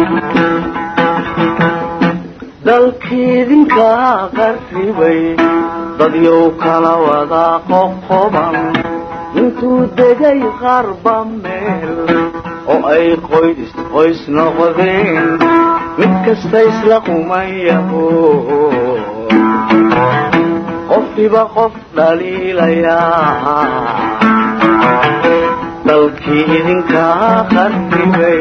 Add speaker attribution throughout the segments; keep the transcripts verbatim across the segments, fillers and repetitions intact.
Speaker 1: dalkiidinka qarribay dadyow kala wada qoqoban intuu degay qarba meel oo ay qoys qoys noqdeen mid kasta isla qumayaho qofkiiba qof dhaliilayaa dalkii idinka qarribay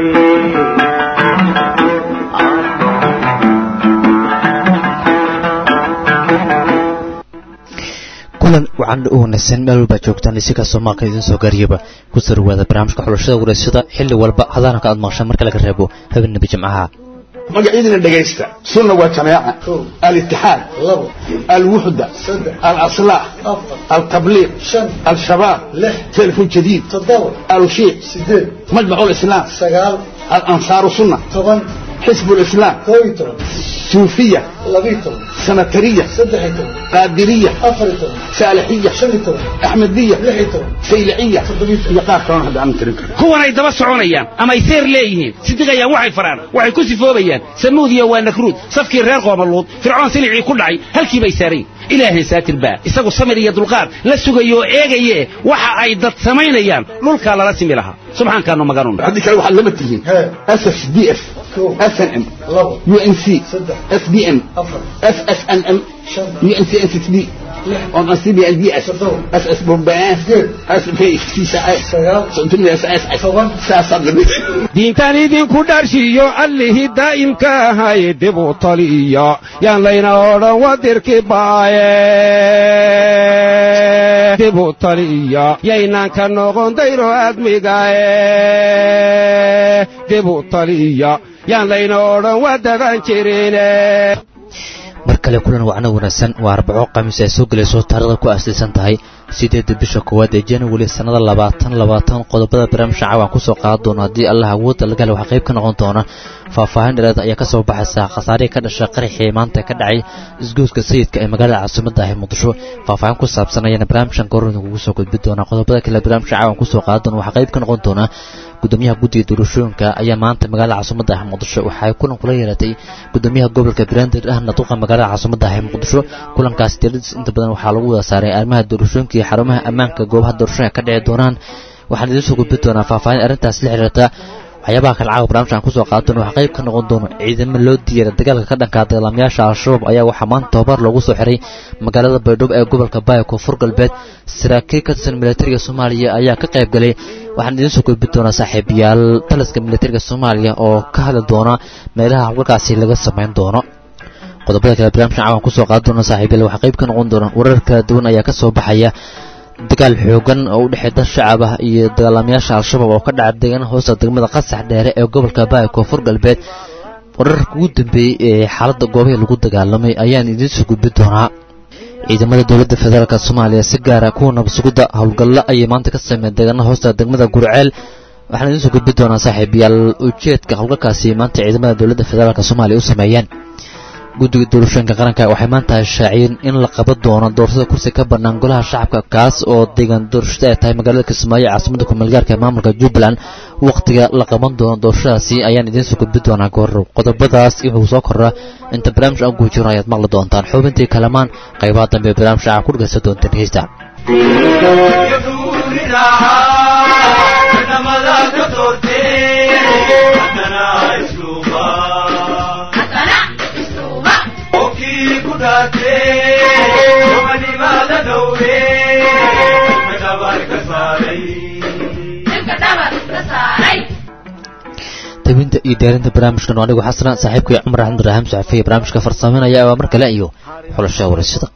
Speaker 2: kulan wacan u wanaagsan meel walba joogtaan isika Soomaaliya idin soo gaariyaba ku sarwaada barnaamijka xulashada waraysiga xilli walba hadaanka aad maqashaan marka laga reebo habeenaba jimcaha
Speaker 3: magaciidina dhageysta sunna waa jamaaca al-ittihad al-wuhda al-aslah al-tabliq al-shabab telef jadid al-shiiq majmع الإسلام الأنصار سنة حزب الإسلام صوفية سنترية قادرية صالحية أحمدية سيلعية
Speaker 4: هو أنا يدبس سعونيان أما يسير ليهين صدقيا وحي فران وحي كسي فوبيان سموديا ونكرود صفكي الرير قوم اللوط فرعون سلعي كل عي هل كي بيساري إلهي ساتر با إساقو سمرية دلقار لسوغيو إيغيه وحا أيضا سمينيان لولكا لا رسمي لها سبحان كانوا مقارون
Speaker 3: عندي كانوا حلمتهم اس اس دي اف اس ان ام يو ان سي اس بي ام اس اس ان ام يو ان سي ان سي بي on a C B L D S S S bombaan S P C ساعات سنتين ساعات ساعات
Speaker 4: دينتان idinku dharshiyo allahi daa'imka ahay dib u taliya yaan layna oran wadirki baaye dib u taliya yaynan ka noqon dayro admigaaye dib u taliya yaan layna oran wadagan jirine
Speaker 2: markale kulan wacna wanaagsan waa arbaco khamiis ay soo galayso taariikhda ku aasaysan tahay sideedda bisha koowaad ee January sanada labaatan labaatan qodobada barnaamijka caawan ku soo qaad doona hadii Allah awood la gal waxa qayb ka noqon doona faahfaahin dheeraad ayaa ka soo baxaysa khasaare ka dhashay qaraxii maanta ka dhacay isgoyska sayidka ee magaalada caasimadda ah Muqdisho faahfaahin ku saabsan ayana barnaamijkan goorna ugu soo gudbi doona qodobada kale barnaamijka caawan ku soo qaad doona waxa qayb ka noqon doona gudoomiyaha guddiga doorashooyinka ayaa maanta magaalada caasimadda ah Muqdisho waxa ay kulan kula yeelatay gudoomiyaha gobolka Banaadir ahna duqa magaalada caasimadda ah Muqdisho kulankaas tiradiis inta badan waxa lagu wada saaray arrimaha doorashooyinka iyo xarumaha ammaanka goobaha doorashada ka dhici doonaan waxaan idin soo gudbin doonaa faahfaahin arrintaas la xiriirta waxyaabaha kala caawa barnaamijkan ku soo qaadan waxa qayb ka noqon doona ciidamada loo diyaariyay dagaalka ka dhanka dagaalamayaasha al-shabaab ayaa waxa maanta tababar loogu soo xiray magaalada Baydhabo ee gobolka Baay Koonfur Galbeed saraakiil ka tirsan militariga Soomaaliya ayaa ka qayb galay waxaan idin soo gudbin doonaa saaxiibayaal taliska militariga Soomaaliya oo ka hadli doona meelaha halkaasi laga sameyn doono qodobada kale barnaamijkan caawan ku soo qaadan doona saaxiibayaal waxa qayb ka noqon doona warar kala duwan ayaa ka soo baxaya dagaal xoogan oo u dhaxeeya dad shacab ah iyo dagaalamayaasha al-shabaab oo ka dhacay deegaanada hoosta degmada Qasax Dheere ee gobolka Baay Koonfur Galbeed wararka ugu dambeeyay ee xaaladda goobaha lagu dagaalamay ayaan idin soo gudbin doonaa ciidamada dawladda federaalka Soomaaliya si gaar ah kuwa nabadgelyada howlgalla ay maanta ka sameeyeen deegaanada hoosta degmada Gurceel waxaan idin soo gudbin doonaa saaxiibayaal ujeedka howlgalkaasi maanta ciidamada dawladda federaalka Soomaaliya u sameeyeen guddiga doorashooyinka qaranka waxay maanta shaaciyeen in la qaban doono doorashada kursi ka bannaan golaha shacabka kaas oo deegaan doorashada ay tahay magaalada Kismaayo caasimadda ku meelgaarka ee maamulka Jubbaland waqtiga la qaban doono doorashadaasi ayaan idin soo gudbin doonaa goor qodobadaas wuxuu soo koraa inta barnaamijka aan guujiro ayaad maqli doontaan xubintii kalamaan qaybaha dambe ee barnaamijka aad ku dhageysan doontaan heesta tabinta iyo diyaarinta barnaamijkan anigu xasan saaxiibkay Cumar Axmed Raahim Saxafiye barnaamijka farsameynaya waa mar kale iyo xulashada waraysiga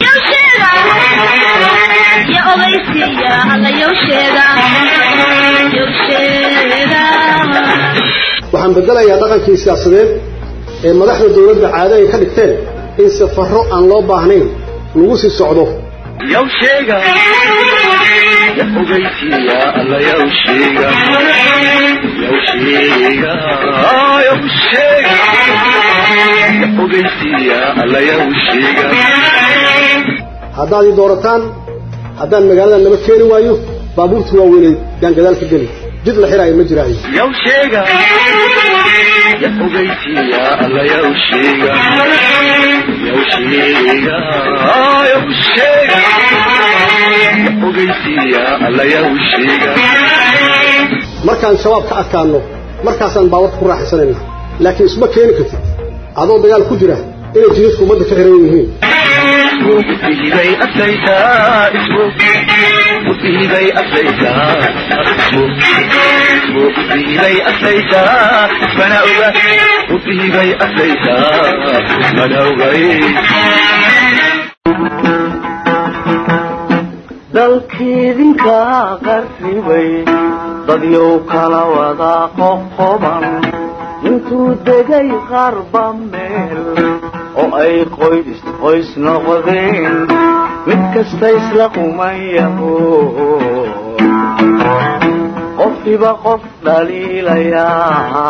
Speaker 2: ya ogeysiya alla yow sheega yow sheega
Speaker 5: waxaan bedelayaa dhaqankii siyaasadeed ee madaxda dawladda caado ay ka dhigteen in safarro aan loo baahnayn lagu sii socdo
Speaker 1: yow sheega ya ogeysiya alla yow sheega yow sheega yow sheega ya ogeysiya alla yow sheega
Speaker 5: haddaad i doorataan haddaan magaalada lama keeni waayo baabuurtu waa weynay yaan gadaal ka geli jid la xiraayo ma jiraayo
Speaker 1: yow sheega ya ogeysiiya alla yawsheega yawsheega yawsheega ogeysiiya alla yawsheega
Speaker 5: markaan shabaab ka adkaano markaasaan baawad ku raaxaysanayna laakiin isma keeni kartid adoo dagaal ku jira inay jidadku ummadda ka xiran yihiin
Speaker 1: musiibay asaytaa ismu musiibay asaytaa ismu musiibay asaytaa ismana oga musiibay asaytaa ismana ogay
Speaker 6: dalkiidinka qarribay dadyow kala wada qoqoban intuu degay qarba meel oo ay qoys qoys noqdeen mid kasta isla qumayaho qofkiiba qof dhaliilayaa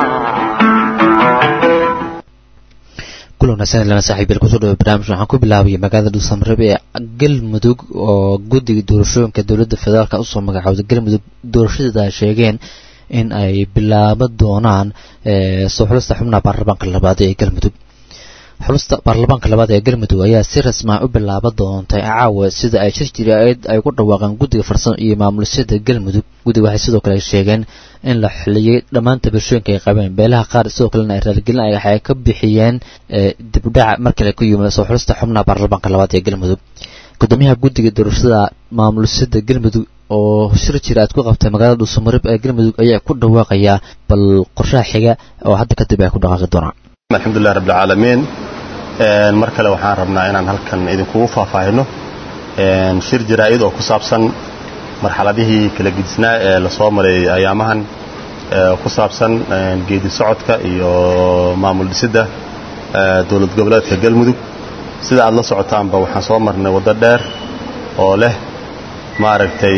Speaker 2: kulana sanadlana saaxiibayal kusoo dhawo barnaamij waxaan ku bilaabay magaalada Dhuusamareb ee Galmudug oo guddiga doorashooyinka dowladda federaalka u soo magacaawday Galmudug doorashada ay sheegeen in ay bilaabo doonaan ee soo xulista xubnaha baarlamaanka labaad ee Galmudug xulista baarlamaanka labaad ee Galmudug ayaa si rasmi ah u bilaabo doontay caawa sida ay shirjiraad ay ku dhawaaqeen guddiga farsamo iyo maamulshada Galmudug guddiga waxay sidoo kale sheegeen in la xiliyay dhammaan tabashooyinka ay qabeen beelaha qaar sidoo kale ay raaligelin ay waxay ka bixiyeen dib u dhac markii la ku yimid soo xulista xubnaha baarlamaanka labaad ee Galmudug gudoomiyaha guddiga doorashada maamulshada Galmudug oo shir jiraad ku qabtay magaalada Dhuusamareb ee Galmudug ayaa ku dhawaaqaya bal qorshaha xiga oo hadda kadib ay ku dhaqaaqi doonaan
Speaker 7: alxamdulillaah rabbil caalamiin een mar kale waxaan rabnaa inaan halkan idinku faahfaahino een shir jiraayid oo ku saabsan marxaladihii kala gudisnaa ee la soo maray ayaamahan ee ku saabsan geedi socodka iyo maamul dhisidda dawlad goboleedka Galmudug sida aad la socotaanba waxaan soo marnay wado dheer oo leh maaragtay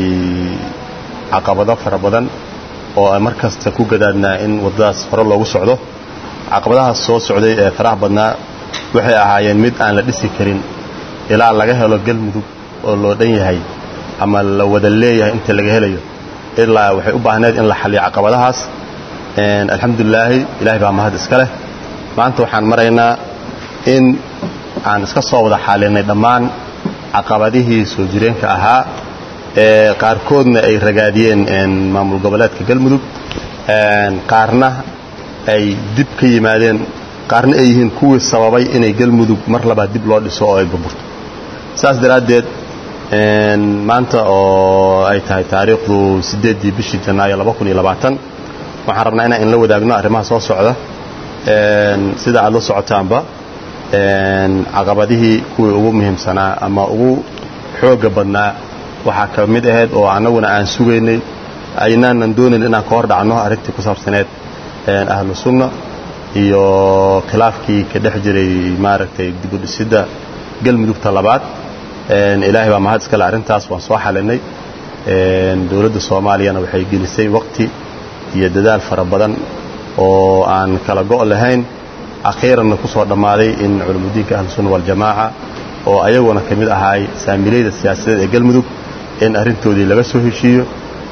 Speaker 7: caqabado fara badan oo ay markasta ku gadaadnaa in wadadaas hore loogu socdo caqabadaha soo socday ee faraha badnaa waxay ahaayeen mid aan la dhisi karin ilaa laga helo Galmudug oo loo dhan yahay ama la wada leeyahay inta laga helayo ilaa waxay u baahneed in la xalliyo caqabadahaas een alxamdulillah ilaahay baa mahad iska leh maanta waxaan maraynaa in aan iska soo wada xalinay dhammaan caqabadihii soo jireenka ahaa ee qaarkoodna ay ragaadiyeen een maamul goboleedka Galmudug een qaarna ay dib ka yimaadeen qaarna ay yihiin kuwii sababay inay Galmudug mar labaad dib loo dhiso oo ay burburto saas daraadeed een maanta oo ay tahay taariikhdu sideedii bishii Janaayo laba kun iyo labaatan waxaan rabnaa inaan la wadaagno arrimaha soo socda een sida aad la socotaanba een caqabadihii kuwii ugu muhiimsanaa ama ugu xooga badnaa waxa ka mid ahayd oo anaguna aan sugeynay aynaanan doonin inaan ka hor dhacno arrintii ku saabsaneed een ahlu sunna iyo khilaafkii ka dhex jiray maaragtay dib u dhisidda Galmudugta labaad een ilaahay baa mahad iska leh arrintaas waan soo xalinay een dawladda Soomaaliyana waxay gelisay waqti iyo dadaal fara badan oo aan kala go' lahayn akhiiran ku soo dhamaaday in culumudiinka ahlu sunna wal jamaa oo ayaguna kamid ahaay saamilayda siyaasadeed ee Galmudug in arrintoodii laga soo heshiiyo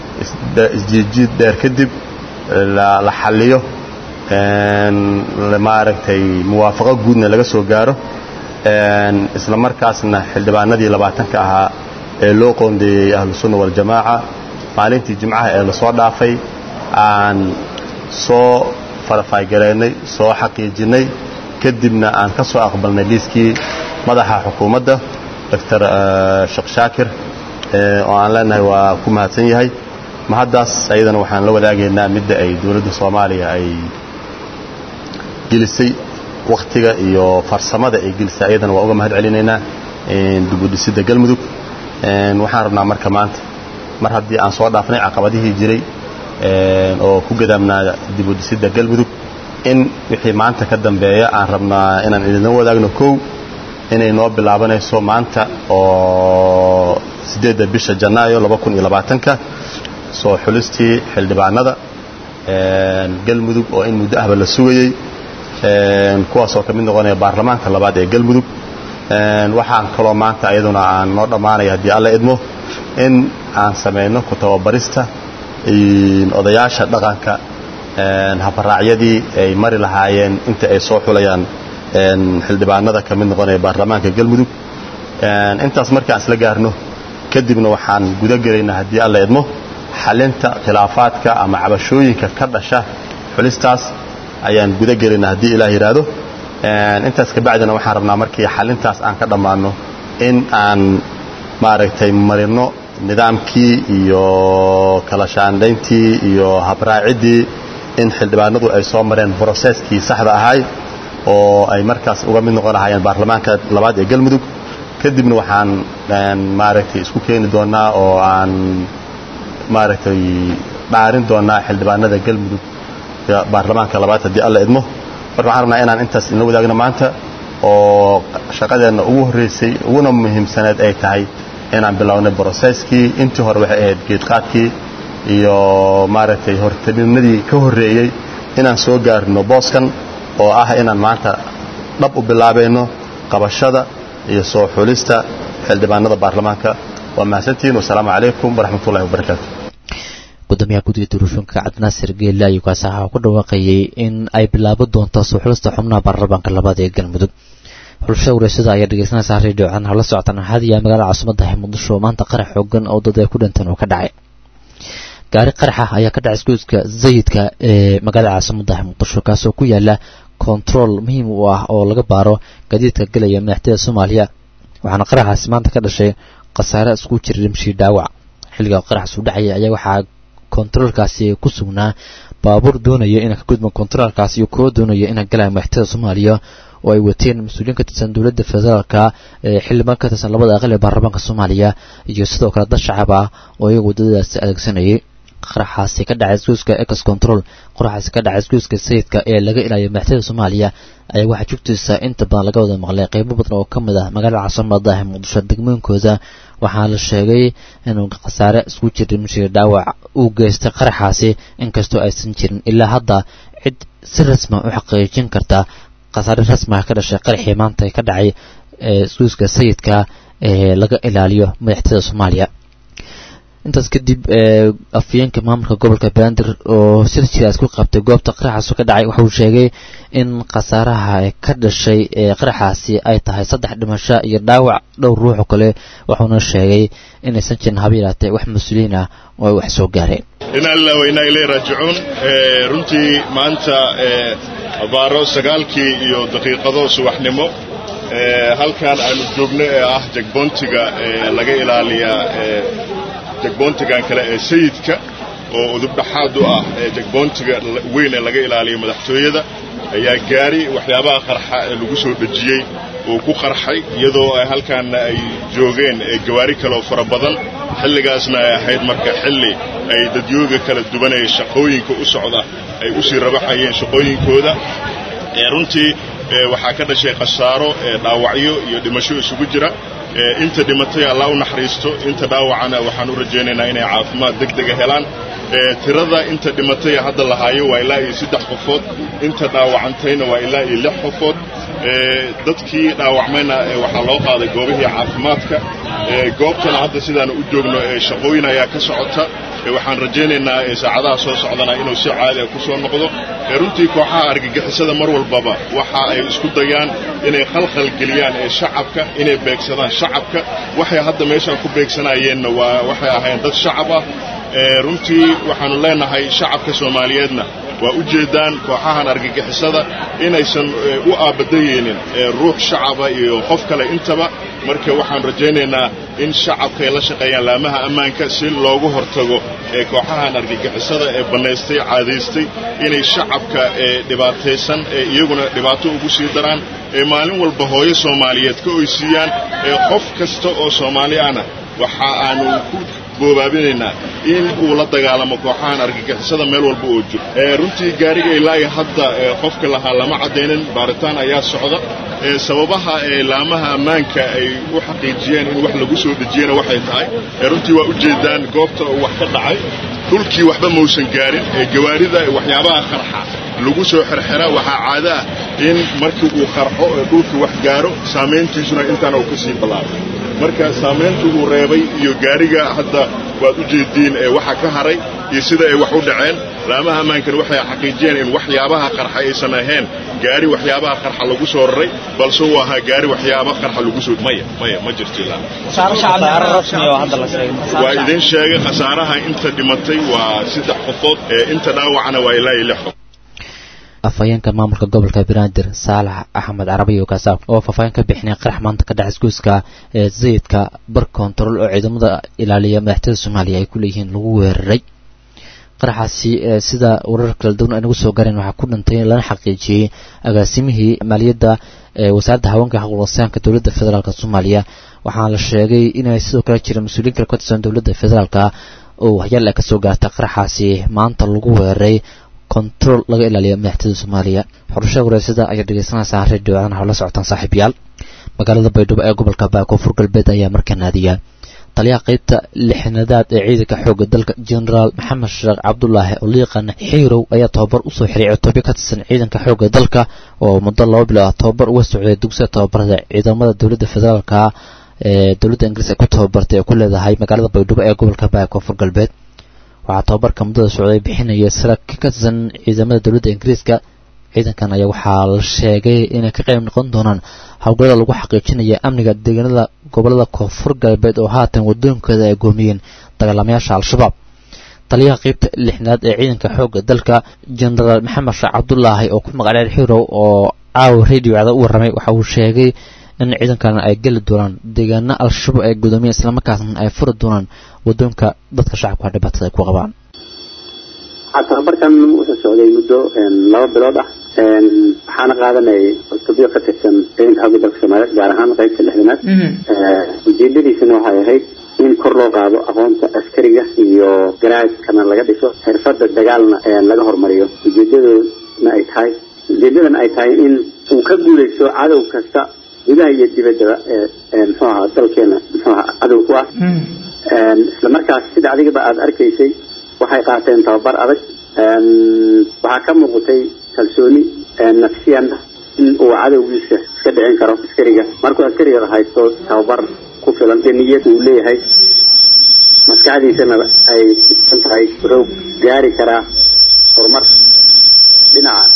Speaker 7: isjiid dheer kadib la xalliyo een maaragtay muwaafaqo guudna laga soo gaaro een isla markaasna xildhibaanadii labaatanka ahaa ee loo qoondeeyay ahlu sunna wal jamaa maalintii jimcaha ee la soo dhaafay aan soo farafaygareynay soo xaqiijinay kadibna aan ka soo aqbalnay liiskii madaxa xukuumadda Dr. Sheekh Shaakir ee oo aan leenahay waa ku mahadsan yahay mahadaas ayadana waxaan la wadaagaynaa midda ay dawladda Soomaaliya ay gelisay waqtiga iyo farsamada ay gelisay ayadana waa uga mahad celinaynaa in dib u dhisidda Galmudug een waxaan rabnaa marka maanta mar haddii aan soo dhaafnay caqabadihii jiray een oo ku gadaamnaa dib u dhisidda Galmudug in wixii maanta ka dambeeya aan rabnaa inaan idin wadaagno koow inay noo bilaabanayso maanta oo sideedda bisha Janaayo laba kun iyo labaatan soo xulistii xildhibaanada een Galmudug oo in muddo ahba la sugayay een kuwaas oo kamid noqonaya baarlamaanka labaad ee Galmudug een waxaan kaloo maanta ayaduna aan noo dhamaanay hadii alla idmo in aan sameeyno ku tababarista in odayaasha dhaqanka een habraacyadii ay mari lahaayeen inta ay soo xulayaan een xildhibaanada ka mid noqonaya baarlamaanka galmudug een intaas markaan isla gaarno kadibna waxaan guda galaynaa haddii alla idmo xalinta khilaafaadka ama cabashooyinka ka dhasha xulistaas ayaan guda galaynaa haddii ilaah yiraahdo een intaas ka bacdina waxaan rabnaa markii xalintaas aan ka dhamaano in aan maaragtay marino nidaamkii iyo kala shaandayntii iyo habraacidii in xildhibaanadu ay soo mareen processkii saxda ahay oo ay markaas uga mid noqon lahaayeen baarlamaanka labaad ee galmudug kadibna waxaan maaragtay isku keeni doonaa oo aan maaragtay dhaarin doonaa xildhibaanada galmudug baarlamaanka labaad haddii alla idmo marka waxaan rabnaa inaan intaas inla wadaagno maanta oo shaqadeena ugu horeysay uguna muhiimsaneed ay tahay inaan bilownay processkii intii hore waxay ahayd geedqaadkii iyo maaragtay hortanimadii ka horeeyay inaan soo gaarno booskan oo ah inaan maanta dhab u bilaabayno qabashada iyo soo xulista xildhibaanada baarlamaanka waa mahadsantiin wassalaamu calaykum waraxmatullaahi wabarakaatu
Speaker 2: gudoomiyaha guddiga doorashooyinka cabdinaasir geelle ayuu kaasi waxaa ku dhawaaqayay in ay bilaabo doonto soo xulista xubnaha baarlamaanka labaad ee galmudug xulashada wareysada ayaa dhegeysanaysaa radio can hala socotaan hadiya magaalada caasimadda muqdisho maanta qarax xoogan oo dad ay ku dhinteen oo ka dhacay gaari qaraxa ayaa ka dhacay isgoyska sayidka ee magaalada caasimadda muqdisho kaasoo ku yaala control muhiim u ah oo laga baaro gaadiidka galaya madaxtooyada Soomaaliya waxaana qaraxaasi maanta ka dhashay khasaare isku jira dhimashii dhaawac xilliga qaraxaas u dhacay ayaa waxaa controlkaasi ku sugnaa baabuur doonaya inay ka gudbo controlkaasi iyo koo doonaya inay galaan madaxtooyada Soomaaliya oo ay wateen mas'uuliyiin ka tirsan dawladda federaalka ee xildhibaan ka tirsan labada aqal ee baarlamaanka Soomaaliya iyo sidoo kale dad shacab ah oo iyagu wadadaas adeegsanayay qaraxaasi ka dhacay isgoyska Ex Control qaraxaasi ka dhacay isgoyska sayidka ee laga ilaaliyo madaxtooyada Soomaaliya ayaa waxa joogtiisa inta badan laga wada maqlay qaybo badan oo kamid ah magaalada caasimadda ah Muqdisho degmooyinkooda waxaa la sheegay inuu khasaare isku jira dhimashii dhaawac uu geystay qaraxaasi inkastoo aysan jirin ilaa hadda cid si rasmi ah u xaqiijin karta khasaare rasmi ah ka dhashay qaraxii maanta ka dhacay isgoyska sayidka ee laga ilaaliyo madaxtooyada Soomaaliya intaas kadib afyeenka maamulka gobolka Bandir oo silsilaas ku qabtay goobta qaraxaas ka dhacay waxa uu sheegay in khasaaraha ka dhashay ee qaraxaasi ay tahay saddex dhimasho iyo dhaawac dhowr ruux kale wuxuuna sheegay in aysan jirin habeelaatay wax mas'uuliyiin ah oo wax soo gaareen
Speaker 8: in alla wayna ilay raajicuun runtii maanta abaaro sagaalkii iyo daqiiqado subaxnimo halkan aanu joogno ee ah jagboontiga laga ilaaliya jagboontigan kale ee sayidka oo udub dhaxaad u ah jagboontiga weyn ee laga ilaaliyo madaxtooyada ayaa gaari waxyaabaha qarxa ee lagu soo dhajiyay oo ku qarxay iyadoo ay halkan ay joogeen gawaari kale oo fara badan xilligaasna ay ahayd marka xilli ay dadyooga kala duwan ee shaqooyinka u socda ay u sii rabaxayeen shaqooyinkooda ee runtii waxaa ka dhashay khasaaro dhaawacyo iyo dhimasho isugu jira inta dhimatay Allah u naxariisto inta dhaawacana waxaan u rajaynaynaa inay caafimaad degdeg ah helaan tirada inta dhimatay hadda la haayo waa ilaa iyo saddex qofood inta dhaawacantayna waa ilaa iyo lix qofood dadkii dhaawacmayna waxaa loo qaaday goobihii caafimaadka goobtana hadda sidaan u joogno shaqooyin ayaa ka socota waxaan rajaynaynaa saacadaha soo socdana inuu si caadi ah ku soo noqdo runtii kooxaha argagixisada mar walbaba waxa ay isku dayaan inay khalkhal geliyaan ee shacabka inay beegsadaan shacabka waxay hadda meeshan ku beegsanayeenna waa waxay ahayn dad shacab ah runtii waxaanu leenahay shacabka Soomaaliyeedna waa u jeedaan kooxahan argagixisada inaysan u aabadayeenin ruux shacaba iyo qof kale intaba marka waxaan rajaynaynaa in shacabka ay la shaqeeyaan laamaha ammaanka si loogu hortago ee kooxahan argagixisada ee banaystay caadaystay inay shacabka dhibaataysan iyaguna dhibaato ugu sii daraan ee maalin walba hooyo Soomaaliyeed ka oysiiyaan ee qof kasta oo Soomaali ah waxa aanu ku goobaabinayna in uu la dagaalamo kooxahan argagixisada meel walba oo jiro ee runtii gaariga ilaa hadda qofka laha lama cadeynin baaritaan ayaa socda ee sababaha ee laamaha ammaanka ay u xaqiijiyeen in wax lagu soo dajiyana waxay tahay ee runtii waa u jeedaan goobta wax ka dhacay dhulkii waxba muusan gaarin ee gawaarida waxyaabaha qarxa lagu soo xirxira waxa caado ah in markii uu qarxo dhulka wax gaaro saameyntiisuna intaan uu ka sii bilaabo marka saamaynta uu reebay iyo gaariga hadda waad u jeediin ee waxa ka haray iyo sida ay wax u dhaceen laamaha ammaankan waxay xaqiijiyeen in waxyaabaha qarxa aysan ahayn gaari waxyaabaha qarxa lagu soo raray balse uu ahaa gaari waxyaabaha qarxa lagu soo maya maya ma jirto ilaa
Speaker 9: khasaare rasmi oo hadda la sheegay
Speaker 8: waa idin sheegay khasaaraha inta dhimatay waa saddex qofood ee inta dhaawacna waa ilaa lix qof
Speaker 2: afhayeenka maamulka gobolka Banaadir Saalax Axmed Carabi oo kasaab oo faahfaahin ka bixinay qarax maanta ka dhacay iskuuska ee Zaydka bar control oo ciidamada ilaaliya madaxtooyada Soomaaliya ay ku leeyihiin lagu weeraray qaraxaasi sida warar kala duwan ay nagu soo gaareen waxa ku dhintay lana xaqiijiyay agaasimihii maaliyadda ee wasaaradda haweenka xaqul-insaanka dowladda federaalka Soomaaliya waxaa la sheegay inay sidoo kale jiraan mas'uuliyiin kale ka tirsan dowladda federaalka oo waxyaalo ka soo gaartay qaraxaasi maanta lagu weeraray control laga ilaaliyo madaxtooyada Soomaaliya xorasho wareysada ay dhageysanaysaa radio aan hawla socotaan saaxiibayaal magaalada Baydhabo ee gobolka Koonfur Galbeed ayaa markaa naadiya taliyaha qaybta lixnaad ee ciidanka xoogga dalka General Maxamed Sheekh Cabdullaahi oo liiqan Xiirow ayaa tababar u soo xiray cutubyo ka tirsan ciidanka xoogga dalka oo muddo laba bilood tababar uga socday dugsiga tababarada ciidamada dowladda federaalka ee dowladda Ingiriiska ku tababartay ku leedahay magaalada Baydhabo ee gobolka Koonfur Galbeed waxaa tababarka muddada socday bixinaya saraakiil ka tirsan ciidamada dowladda Ingiriiska ciidankan ayaa waxaa la sheegay inay ka qayb noqon doonaan hawlgallada lagu xaqiijinayo amniga deegaanada gobolada Koonfur Galbeed oo haatan wadooyinkooda ay goomiyeen dagaalamayaasha Al-Shabaab taliyaha qaybta lixnaad ee ciidanka xoogga dalka General Maxamed Sheekh Cabdullaahi oo ku magacaabay Xiirow oo caaw radio-da u waramay waxa uu sheegay in ciidankan ay gali doonaan deegaanada Al-Shabaab ay gudoomiyeen isla markaasna ay furi doonaan wadooyinka dadka shacabka dhibaatada ay ku qabaan
Speaker 10: tababarkan wuxuu socday muddo laba bilood ah waxaana qaadanay cutubyo ka tirsan ciidanka xoogga dalka Soomaaliya gaar ahaan qaybta lixdanaad ujeedadiisana waxay ahayd in kor loo qaado aqoonta askariga iyo garaadkana laga dhiso xirfadda dagaalna laga hormariyo ujeedaduna ay tahay ujeedadana ay tahay in uu ka guuleysto cadow kasta gudaha iyo dibadda ee muxuu ahaa dalkeena muxuu ahaa cadow ku ah isla markaas sida adigaba aad arkaysay waxay qaateen tababar adag waxaa ka muuqatay kalsooni nafsiyan in uu cadowgiisa iska dhicin karo askariga markuu askariga haysto tababar ku filan niyad uu leeyahay maskaxdiisana ay tahay wuxuu gaari karaa horumar dhinaca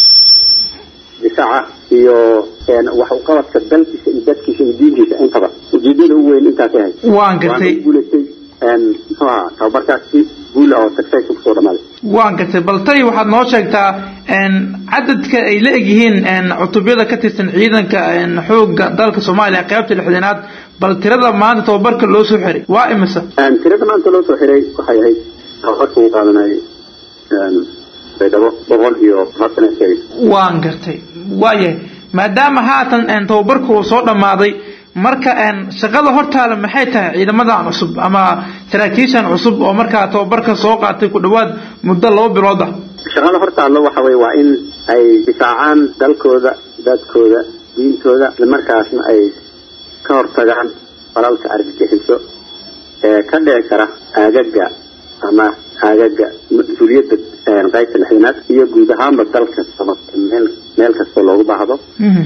Speaker 10: difaaca iyo wax u qabadka dalkiisa iyo dadkiisa iyo diintiisa intaba ujeedada ugu weyn intaas yahay
Speaker 11: waan gartay
Speaker 10: muxuu ahaa tababarkaasi guul oo success ku soo dhamaaday
Speaker 11: waan gartay bal tay waxaad noo sheegtaa cadadka ay la egyihiin cutubyada ka tirsan ciidanka xoogga dalka Soomaaliya qaybta lixdanaad bal tirada maanta tababarka loo soo xiray waa imisa
Speaker 10: tirada maanta loo soo xiray waxay ahayd tababarka uu qaadanay Baydhabo boqol iyo labaatan askari
Speaker 11: waan gartay waayahay maadaama haatan tababarku uu soo dhamaaday marka aan shaqada hortaala maxay tahay ciidamada cusub ama saraakiishan cusub oo marka tababarka soo qaatay ku dhawaad muddo laba bilood ah
Speaker 10: shaqada hortaala waxa way waa in ay difaacaan dalkooda dadkooda diintooda markaasna ay ka hortagaan falalka argagixiso ee ka dhici kara aagaga ama aagaga mas'uuliyadda qaybta lixdanaad iyo guud ahaanba dalka meel meel kasta loogu baahdo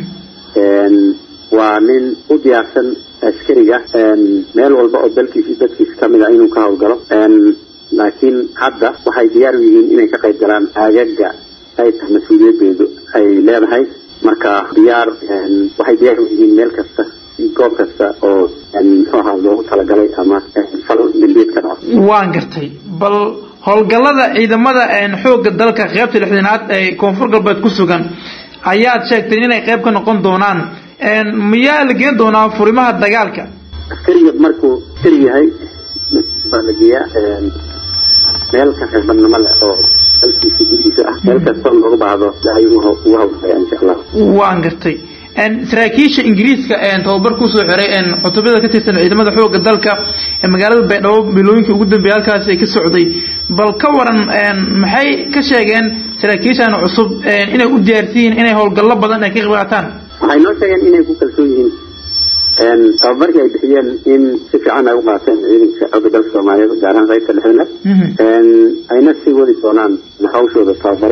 Speaker 10: waa nin u diyaarsan askariga meel walba oo dalkiisa dadkiisa kamid ah inuu ka howlgalo laakiin hadda waxay diyaar u yihiin inay ka qayb galaan aagaga qaybta mas-uuliyadeedu ay leedahay marka diyaar waxay diyaar u yihiin meel kasta goob kasta oo muxuu ahaa loogu talagalay ama fal dambiyeed ka dhaco
Speaker 11: waan gartay bal howlgallada ciidamada xoogga dalka qaybta lixdanaad ee Koonfur Galbeed ku sugan ayaad sheegtay inay qayb ka noqon doonaan miyaa la geen doonaa furimaha dagaalka
Speaker 10: askariga markuu askari yahay baa la geeyaa meel ka xirbanimo leh oo dalkiisa gurigiisa ah meel kasta loogu baahdo ayuu ugu hawlaya insha Allah
Speaker 11: waan gartay saraakiisha Ingiriiska ee tababar ku soo xiray in cutubada ka tirsan ciidamada xoogga dalka ee magaalada Baydhabo bilooyinkii ugu dambeeyay halkaas ay ka socday bal ka waran maxay ka sheegeen saraakiishan cusub inay u diyaarsiin inay howlgallo badan ay ka qayb qaataan
Speaker 10: waxay noo sheegeen inay ku kalsoon yihiin tababarkii ay bixiyeen in si fiican ay u qaateen ciidanka xoogga dalka Soomaaliya gaar ahaan qaybta lixdanaad ayna sii wadi doonaan hawshooda tababarida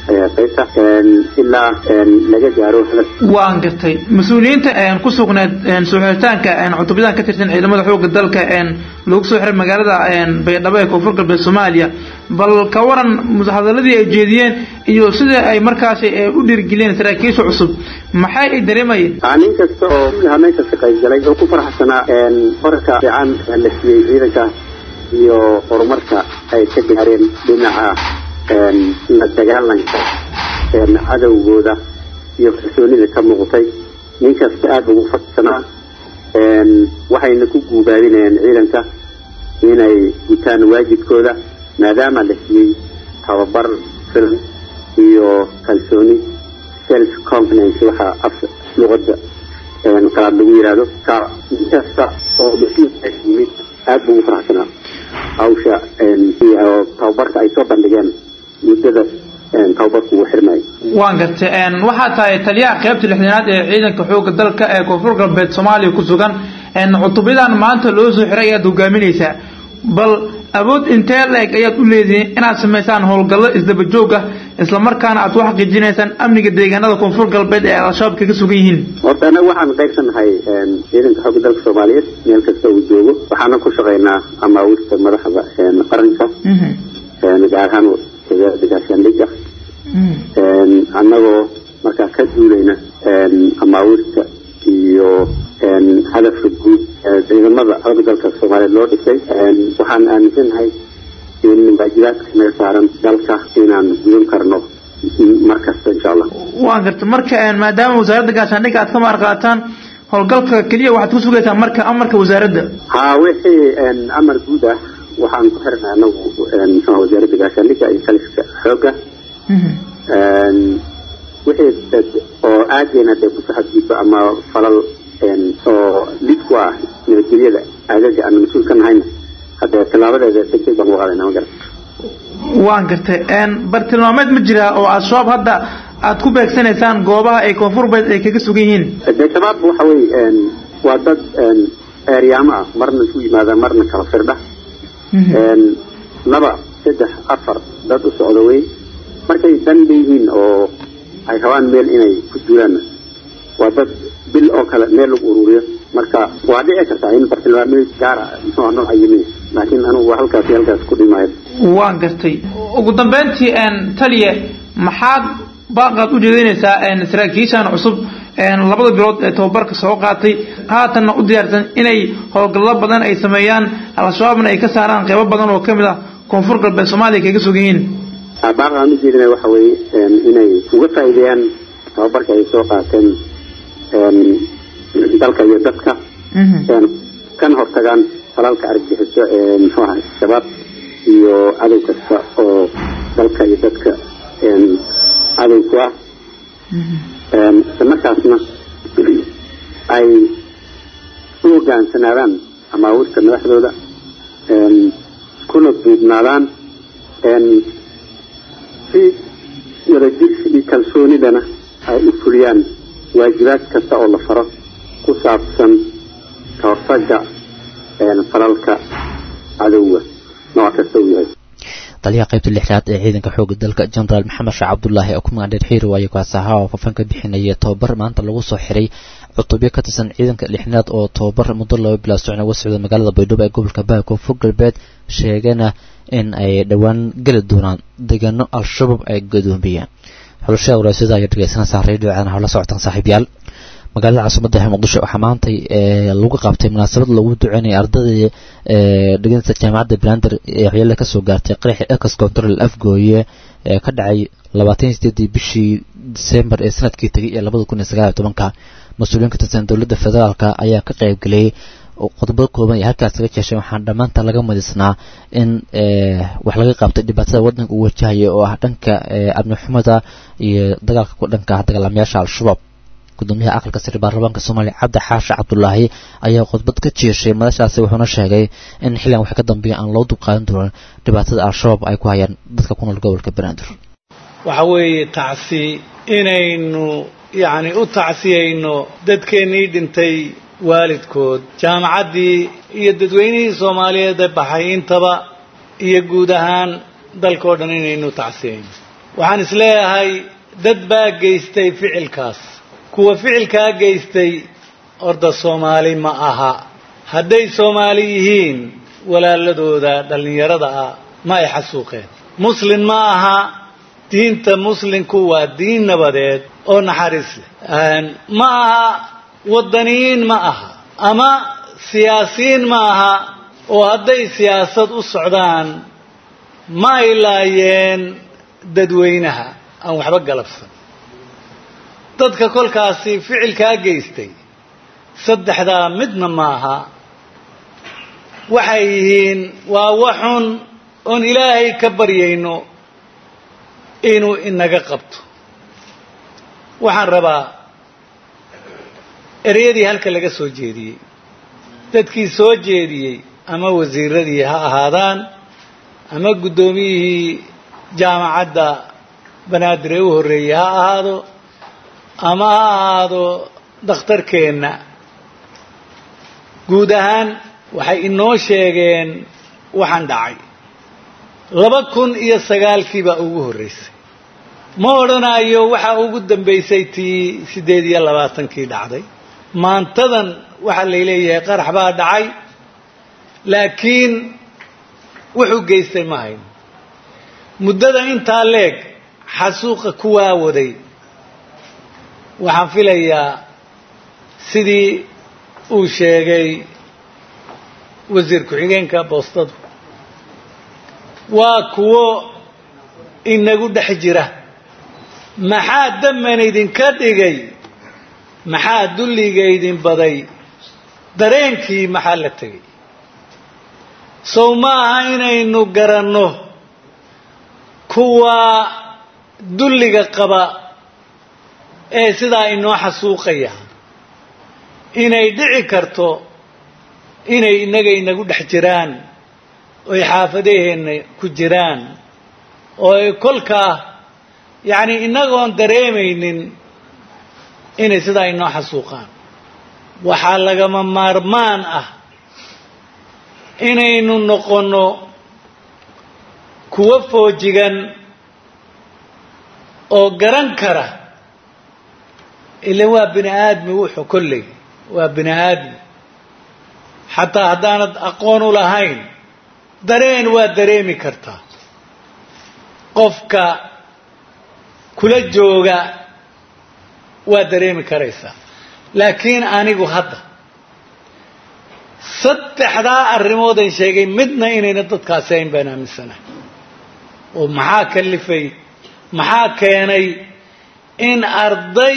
Speaker 10: qaybta ilaa laga gaaro
Speaker 11: waan gartay mas'uuliyiinta aan ku sugnayd soo xiritaanka cutubyadan ka tirsan ciidamada xoogga dalka lagu soo xiray magaalada Baydhabo ee Koonfur Galbeed Soomaaliya bal ka waran hadalladii ay jeediyeen iyo sida ay markaas u dhirgeliyeen saraakiisha cusub maxay ay dareemayeen
Speaker 10: aanin kasta oo meesha ka qayb galay oo ku faraxsanaa qorka fiican la siiyay ciidanka iyo horumarka ay ka gaareen dhinaca la dagaalanka cadowgooda iyo kalsoonida ka muuqatay nin kasta aad ugu fadhisanaa waxayna ku guubaadinayaan ciidanka inay gutaan waajibkooda maadaama la siiyey tababar filan iyo kalsooni self confidence waxa af luqada qalaad lagu yiraahdo ka nin kasta oo mas'uulka yimid aad ugu faraxsanaa hawsha iyo tababarka ay soo bandhigeen muddada tababarku uu xirmay
Speaker 11: waan gartay een waxa tahay taliyaha qaybta lixdanaad ee ciidanka xoogga dalka ee Koonfur Galbeed Soomaaliya ku sugan een cutubyadan maanta loo soo xiray aad hogaaminaysa bal awood intee leeg ayaad u leedihiin inaad sameysaan howlgallo isdaba joog ah isla markaana aad wax xaqiijinaysaan amniga deegaanada Koonfur Galbeed ee al-shabaab kaga sugan yihiin
Speaker 10: horta anagu waxaan qaybsanahay ciidanka xoogga dalka Soomaaliyeed meel kasta uu joogo waxaan ku shaqeynaa ama wixii madaxda qaranka ee gaar ahaan deegaanka annagoo markaa ka duulayna amaawirta iyo hadafka guud ciidamada xoogga dalka Soomaaliyeed loo dhisay waxaan aaminsanahay in waajibaadka naga saaran dalka inaan gudan karno markasta insha Allah
Speaker 11: waan gartay marka maadaama wasaaradda gaashaandhigga aad ka marqaataan howlgalka kaliya waxaad ku sugaysaa marka amarka wasaaradda
Speaker 10: ha wixii amar guud ah waxaan ku xirnaa anagu wasaaradda gaashaandhigga iyo kaliska xoogga wixii oo aadayna dee ku saxadgudba ama falal oo lid ku ah nabadgelyada aagaga aan mas-uul ka nahayna haddee tallaabadeeda degdeg baan u qaadayna ma garan
Speaker 11: waan gartay bartilmaameed ma jiraa oo al-shabaab hadda aad ku beegsanaysaan goobaha ay Koonfur Galbeed ay kaga sugan yihiin
Speaker 10: dee shabaab waxa weeye waa dad eeryaamo ah marna isu yimaada marna kala firdha laba saddex afar dad u socda wey markay dan leeyihiin oo ay rabaan meel inay ku duulaan waa dad bil oo kale meel lagu ururiyo marka waa dhici kartaa in bartilmaameed gaar ah inuu nooc yimin laakiin anigu waa halkaas halkaas ku dhimaayo
Speaker 11: waan gartay ugu dambeyntii aan taliye maxaad baaqad u jeedinaysaa aan saraakiishan cusub aan labada bilood ee tababarka soo qaatay haatan u diyaarsan inay howlgallo badan ay sameeyaan al-shabaabna ay ka saaraan qaybo badan oo kamid ah Koonfur Galbeed Soomaaliya kaga sugan yihiin
Speaker 10: baaqan u jeedinay waxa weeye inay uga faa'iideeyaan tababarka ay soo qaateen dalka iyo dadka kan hortagaan falalka argagixiso ee muxuu ahaa shabaab iyo cadow kasta oo dalka iyo dadka cadow ku ah markaasna ay u hogaansanaadaan amaawirta madaxdooda kuna duubnaadaan si wadajir iyo kalsoonidana ay u fuliyaan waajibaad kasta oo la faro ku saabsan ka hortagga falalka cadowga nooc kasta uu yahay
Speaker 2: taliyaha qaybta lixaad ee ciidanka xoogga dalka Generaal Maxamed Sheekh Cabdullaahi oo ku magacdheer xiir waayo kaasaha oo fafanka bixinaya tababar maanta lagu soo xiray cutubyo ka tirsan ciidanka lixaad oo tababar muddo laba bilood socda uga socda magaalada Baydhabo ee gobolka Koonfur Galbeed sheegana in ay dhawaan gali doonaan deegaano al-shabaab ay gadoomiyaan xulashada waraasada ay dhageysanaysaa radio aan hawla socotaan saaxiibayaal magaalada caasimada ee Muqdisho waxa maanta ee lagu qabtay munaasabad lagu duceynay ardayda ee dhiganta jaamacadda Brander ee waxyeelada ka soo gaartay qaraxii Ekas Control Afgooye ee ka dhacay labaatan iyo siddeed bishii December ee sanadkii tagay ee laba kun iyo sagaal iyo toban mas'uuliyiin ka tirsan dawladda federaalka ayaa ka qayb galay qodobada kooban ee halkaas laga jeeshay waxaan dhamaanta laga madisnaa in wax laga qabtay dhibaatada wadanka uu wajahayo oo ah dhanka amni xumada iyo dagaalka ku dhanka dagaalamayaasha al-shabaab gudoomiyaha aqalka sare baarlamaanka Soomaaliya Cabdi Xaashi Cabdullaahi ayaa khudbad ka jeeshay madashaasi wuxuuna sheegay in xilligan wax ka dambeeya aan loo dulqaadan doonin dhibaatada al-shabaab ay ku hayaan dadka ku nool gobolka Banaadir
Speaker 12: waxa weeye tacsi inaynu yaani u tacsiyayno dadkeenii dhintay waalidkood jaamacaddii iyo dadweynihii Soomaaliyeed ee baxay intaba iyo guud ahaan dalkoo dhan inaynu tacsiyayno waxaan isleeyahay dad baa geystay ficilkaas kuwa ficilkaa geystay orda Soomaali ma aha hadday Soomaali yihiin walaaladooda dhalinyarada ah ma ay xasuuqeen muslim ma aha diinta muslimku waa diin nabadeed oo naxariis leh ma aha wadaniin ma aha ama siyaasiin ma aha oo hadday siyaasad u socdaan ma ay laayeen dadweynaha aan waxba galabsan dadka kolkaasi ficilkaa geystay saddexdaa midna maaha waxay yihiin waa waxun oon ilaahay ka baryayno inuu inaga qabto waxaan rabaa ereyadii halka laga soo jeediyey dadkii soo jeediyey ama wasiiradii ha ahaadaan ama guddoomiyihii jaamacadda banaadir ee u horreeyey ha ahaado ama ha ahaado dhakhtarkeenna guud ahaan waxay inoo sheegeen waxaan dhacay laba kun iyo sagaalkii baa ugu horreysay ma odhanayo waxaa ugu dambaysay tii siddeed iyo labaatankii dhacday maantadan waxaa lay leeyahay qarax baa dhacay laakiin wuxuu geystay ma hayn muddada intaa leeg xasuuqa kuwaa waday waxaan filayaa sidii uu sheegay wasiir ku-xigeenka boostadu waa kuwo inagu dhex jira maxaa daman idinka dhigay maxaa dulliga idin baday dareenkii maxaa la tegay sow maaha inaynu garanno kuwa dulliga qaba ee sidaa inoo xasuuqaya inay dhici karto inay inaga inagu dhex jiraan oo ay xaafadaheenna ku jiraan oo ay kolkaa yacni inagoon dareemaynin inay sidaa inoo xasuuqaan waxaa lagama maarmaan ah inaynu noqonno kuwo foojigan oo garan kara ila waa bini aadmi wuxuu kolley waa bini aadmi xataa haddaanad aqoon u lahayn dareen waa dareemi kartaa qofka kula jooga waa dareemi karaysaa laakiin anigu hadda saddexdaa arrimoodan sheegay midna inayna dadkaasi ayn baan aaminsanahay oo maxaa kalifay maxaa keenay in arday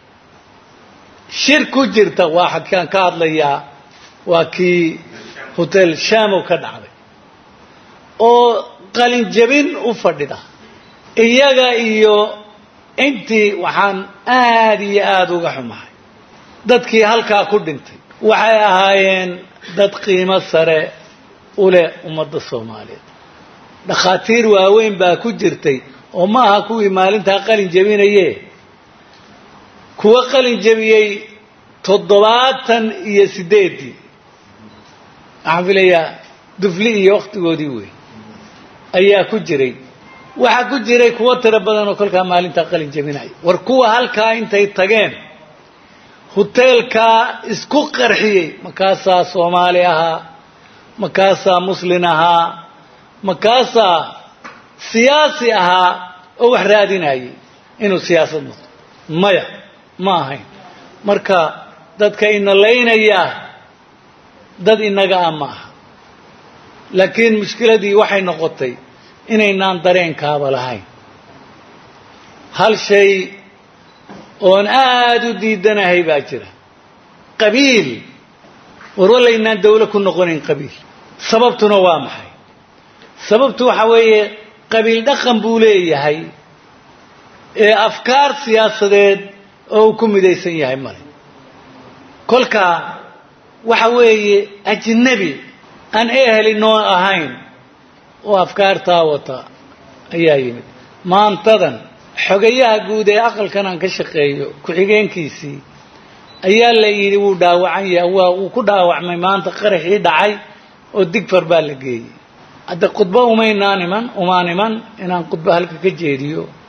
Speaker 12: shir ku jirta waa xadkaan ka hadlayaa waa kii hotel shamow ka dhacday oo qalin jabin u fadhida iyaga iyo intii waxaan aad iyo aada uga xumahay dadkii halkaa ku dhintay waxay ahaayeen dad qiimo sare u leh ummadda Soomaaliyeed dhakhaatiir waaweyn baa ku jirtay oo ma aha kuwii maalintaa qalin jabinaye kuwa qalin jabiyey toddobaatan iyo sideedii waxaan filayaa dufli iyo wakhtigoodii wey ayaa ku jiray waxaa ku jiray kuwo tiro badan oo kolkaa maalintaa qalin jabinaya war kuwa halkaa intay tageen hoteelkaa isku qarxiyey makaasaa Soomaali ahaa makaasaa muslin ahaa makaasaa siyaasi ahaa oo wax raadinayay inuu siyaasad noqdo maya ma ahayn marka dadka ina laynaya dad inaga ah ma aha laakiin mushkiladii waxay noqotay inaynaan dareenkaaba lahayn hal shay oon aada u diidanahay baa jira qabiil war walaynaan dawlo ku noqonayn qabiil sababtuna waa maxay sababtu waxa weeye qabiil dhaqan buu leeyahay ee afkaar siyaasadeed oo uu ku midaysan yahay male kolkaa waxa weeye ajnabi aan eheli noo ahayn oo afkaartaa wata ayaa yimid maantadan xogayaha guud ee aqalkan aan ka shaqeeyo ku-xigeenkiisii ayaa la yidhi wuu dhaawacan yahay waa uu ku dhaawacmay maanta qaraxii dhacay oo digfar baa la geeyey hadda khudbo umaynaa niman umaa niman inaan khudbo halka ka jeediyo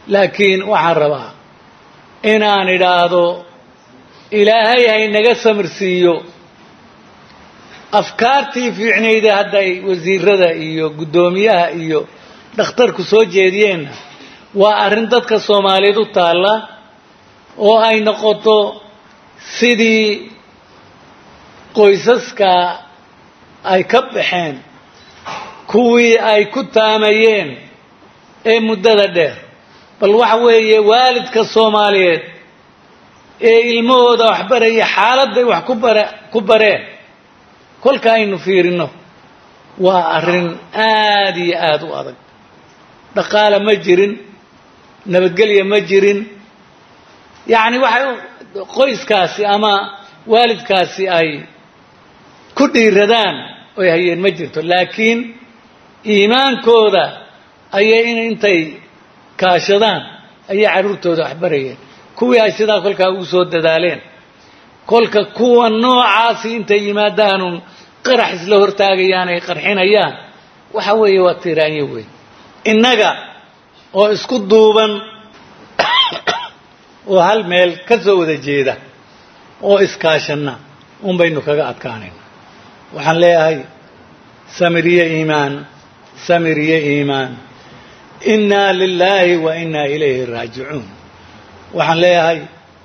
Speaker 12: laakiin waxaan rabaa inaan idhaahdo ilaahay haynaga samirsiiyo afkaartii fiicnayda hadday wasiirada iyo guddoomiyaha iyo dhakhtarku soo jeediyeenna waa arrin dadka soomaaliyeed u taalla oo ay noqoto sidii qoysaska ay ka baxeen kuwii ay ku taamayeen ee muddada dheer bal waxa weeye waalidka soomaaliyeed ee ilmahooda waxbaraya xaaladday wax ku bare ku bareen kolka aynu fiirino waa arrin aad iyo aad u adag dhaqaale ma jirin nabadgelya ma jirin yacni waxay qoyskaasi ama waalidkaasi ay ku dhiiradaan oy hayeen ma jirto laakiin iimaankooda ayay in intay kaashadaan ayay carruurtooda waxbarayeen kuwii ay sidaa kolkaa ugu soo dadaaleen kolka kuwa noocaasi intay yimaadaanun qarax isla hortaagayaan ay qarxinayaan waxa weeye waa tiraanyo weyn innaga oo isku duuban oo hal meel ka soo wada jeeda oo iskaashanna un baynu kaga adkaanayna waxaan leeyahay samiriye iimaan samiriye iimaan innaa lilaahi wa innaa ilayhi raajicuun waxaan leeyahay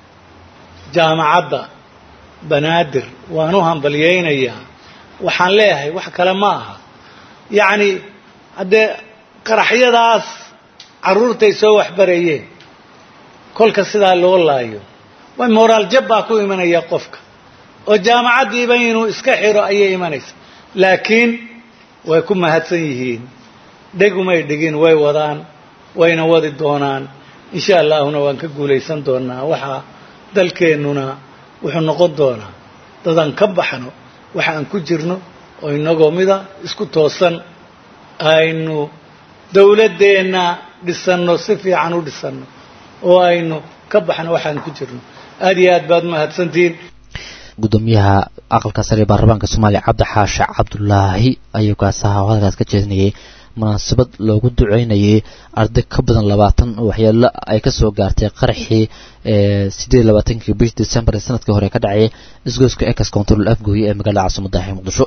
Speaker 12: jaamacadda banaadir waan u hambalyaynayaa waxaan leeyahay wax kale ma aha yacni haddee qaraxyadaas carruurtay soo waxbarayeen kolka sidaa loo laayo way moraal jab baa ku imanaya qofka oo jaamacaddiiba inuu iska xiro ayay imanaysa laakiin way ku mahadsan yihiin dhegumay dhegin way wadaan wayna wadi doonaan insha allaahuna waan ka guulaysan doonaa waxaa dalkeennuna wuxuu noqon doonaa dadaan ka baxno waxa aan ku jirno oo inagoo mida isku toosan aynu dawladdeenna dhisanno si fiican u dhisanno oo aynu ka baxno waxaan ku jirno aad iyo aad baad mahadsantihiin
Speaker 2: gudoomiyaha aqalka sare ee baarlamaanka Soomaaliya Cabdi Xaashi Cabdullaahi ayuu kaasaha hadalkaas ka jeedinayay munaasabad loogu duceynayay arday ka badan labaatan waxyaalo ay ka soo gaartay qaraxii ee sideed iyo labaatankii bishii December sanadkii hore ka dhacay isgoyska Ekas Control Afgoy ee magaalada caasimadda Muqdisho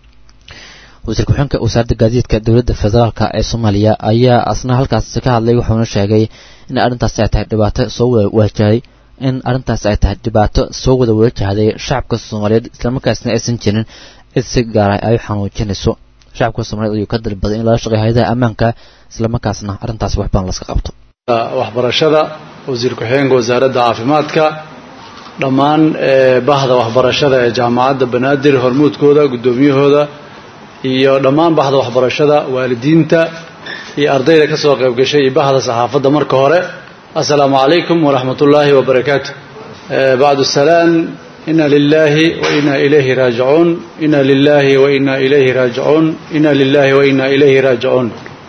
Speaker 2: wasiirka xunka wasaaradda gaadiidka dawladda federaalka ee Soomaaliya ayaa asna halkaas ka hadlay wuxuuna sheegay in arrintaas ay tahay dhibaato soo wajahay in arrintaas ay tahay dhibaato soo wada wajahday shacabka Soomaaliyeed isla markaasna aysan jirin cid si gaar ah ay xanuujinayso shacabka Soomaaliyeed ayuu ka dalbaday in la shaqeeyo hay'adaha ammaanka isla markaasna arrintaas wax baan la iska qabto
Speaker 13: waxbarashada wasiirka xigeenka wasaaradda caafimaadka dhammaan bahda waxbarashada ee jaamacadda Banaadir hormuudkooda gudoomiyahooda iyo dhammaan bahda waxbarashada waalidiinta iyo ardayda ka soo qayb gashay iyo bahda saxaafadda marka hore السلام عليكم ورحمة الله وبركاته بعد السلام إنا لله وإنا إليه راجعون إنا لله وإنا إليه راجعون إنا لله وإنا إليه راجعون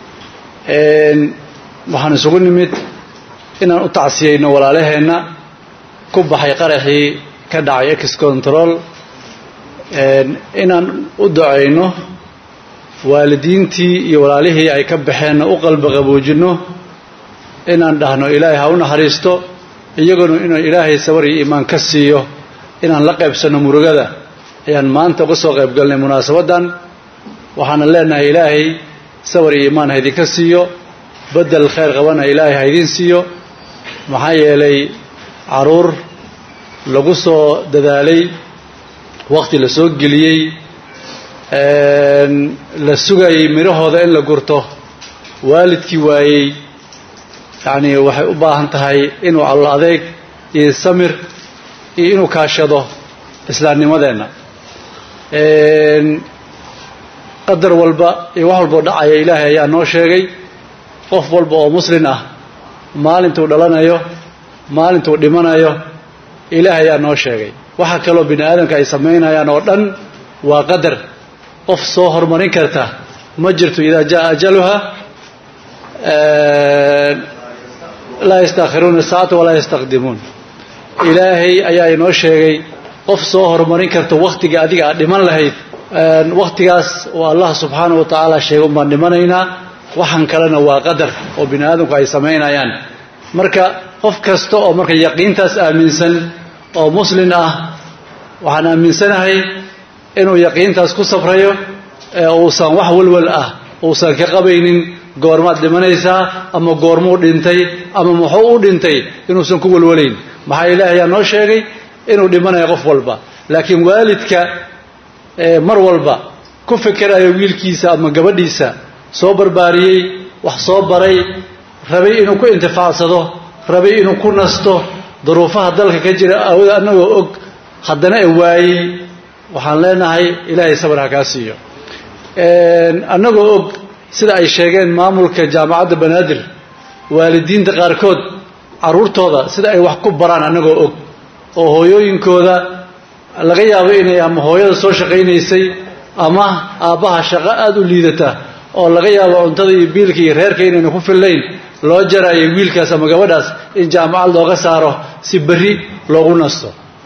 Speaker 13: waxaan isugu nimid inaan u tacsiyeyno walaalaheena ku baxay qaraxii ka dhacay Ex Control inaan u duceyno waalidiintii iyo walaalihii ay ka baxeen u qalbi qaboojino inaan dhahno ilaahay ha u naxariisto iyaguna inuu ilaahay sabar iyo iimaan ka siiyo inaan la qaybsano murugada ayaan maanta uga soo qayb galnay munaasabadan waxaan leenahay ilaahay sabar iyo iimaan haydin ka siiyo badal khayr qabana ilaahay haydin siiyo maxaa yeelay caruur lagu soo dadaalay waqti la soo geliyay la sugay mirahooda in la gurto waalidkii waayay يعني waxay u baahan tahay inuu alla adeeg iyo samir iyo inuu kaashado islaamnimadeena een qadar walba iyo wax walba dhacaya ilaahay ayaa noo sheegay qof walba oo muslim ah maalintuu dhalanayo maalintuu dhimanayo ilaahay ayaa noo sheegay waxa kale oo bini aadamka ay sameynayaan oo dhan waa qadar qof soo hormarin karta ma jirto ida jaa ajaluha لا يستأخرون الساعة ولا يستقدمون إلهي أيها إنه شيء قف صهر مرين كرت وقتك أديك لمن لهيد وقتك والله سبحانه وتعالى شيء من لمننا وحن كلنا وقدر وبنادم كاي سمعنا يعني marka qof kasta oo marka yaqiintaas aaminsan oo muslim ah waxaan aaminsanahay inuu yaqiintaas ku safrayo ee uusan wax walwal ah uusan ka qabaynin goormaad dhimanaysaa ama goormuu dhintay ama muxuu u dhintay inuusan ku walwalayn maxaa ilaahay yaa noo sheegay inuu dhimanayo qof walba laakiin waalidka mar walba ku fikirayo wiilkiisa ama gabadhiisa soo barbaariyey wax soo baray rabay inuu ku intifaacsado rabay inuu ku nasto duruufaha dalka ka jira awada annagoo og haddana ee waayey waxaan leenahay ilaahay sabar ha kaa siiyo annagoo og sida ay sheegeen maamulka jaamacadda banaadir waalidiinta qaarkood carruurtooda sida ay wax ku baraan annagoo og oo hooyooyinkooda laga yaabo inay ama hooyada soo shaqaynaysay ama aabbaha shaqo aada u liidata oo laga yaabo cuntada iyo biilka iyo reerka inayna ku fillayn loo jaraayo wiilkaas ama gabadhaas in jaamacad looga saaro si berri loogu nasto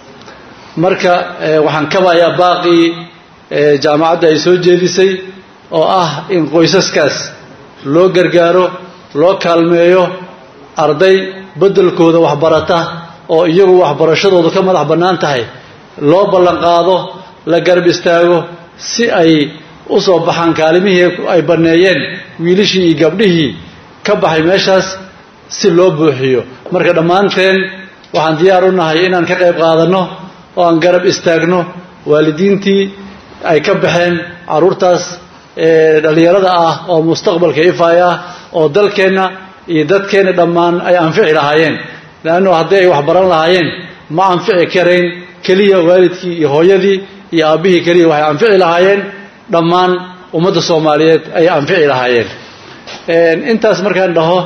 Speaker 13: marka waxaan kabayaa baaqii jaamacadda ay soo jeedisay oo ah in qoysaskaas loo gargaaro loo kaalmeeyo arday beddelkooda waxbarata oo iyagu waxbarashadoodu ka madax bannaan tahay loo ballan qaado la garab istaago si ay u soo baxaan kaalimihii ay banneeyeen wiilishii iyo gabdhihii ka baxay meeshaas si loo buuxiyo marka dhammaanteen waxaan diyaar u nahay inaan ka qayb qaadanno oo aan garab istaagno waalidiintii ay ka baxeen carruurtaas ee dhallinyarada ah oo mustaqbalka ifaaya ah oo dalkeenna iyo dadkeenna dhammaan ay anfici lahaayeen leannu haddii ay wax baran lahaayeen ma anfici karayn keliya waalidkii iyo hooyadii iyo aabbihii keliya waxay anfici lahaayeen dhammaan ummadda soomaaliyeed ayay anfici lahaayeen intaas markaan dhaho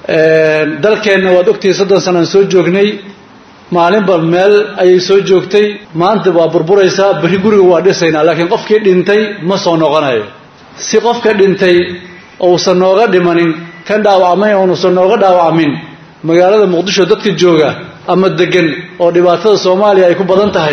Speaker 13: dalkeenna waad ogtihiin soddon sanaan soo joognay maalinba meel ayay soo joogtay maanta waa burburaysaa berri guriga waa dhisaynaa laakiin qofkii dhintay ma soo noqonayo si qofka dhintay uusan nooga dhimanin kan dhaawacmay uusan nooga dhaawacamin magaalada muqdisho dadka jooga ama degan oo dhibaatada soomaaliya ay ku badan tahay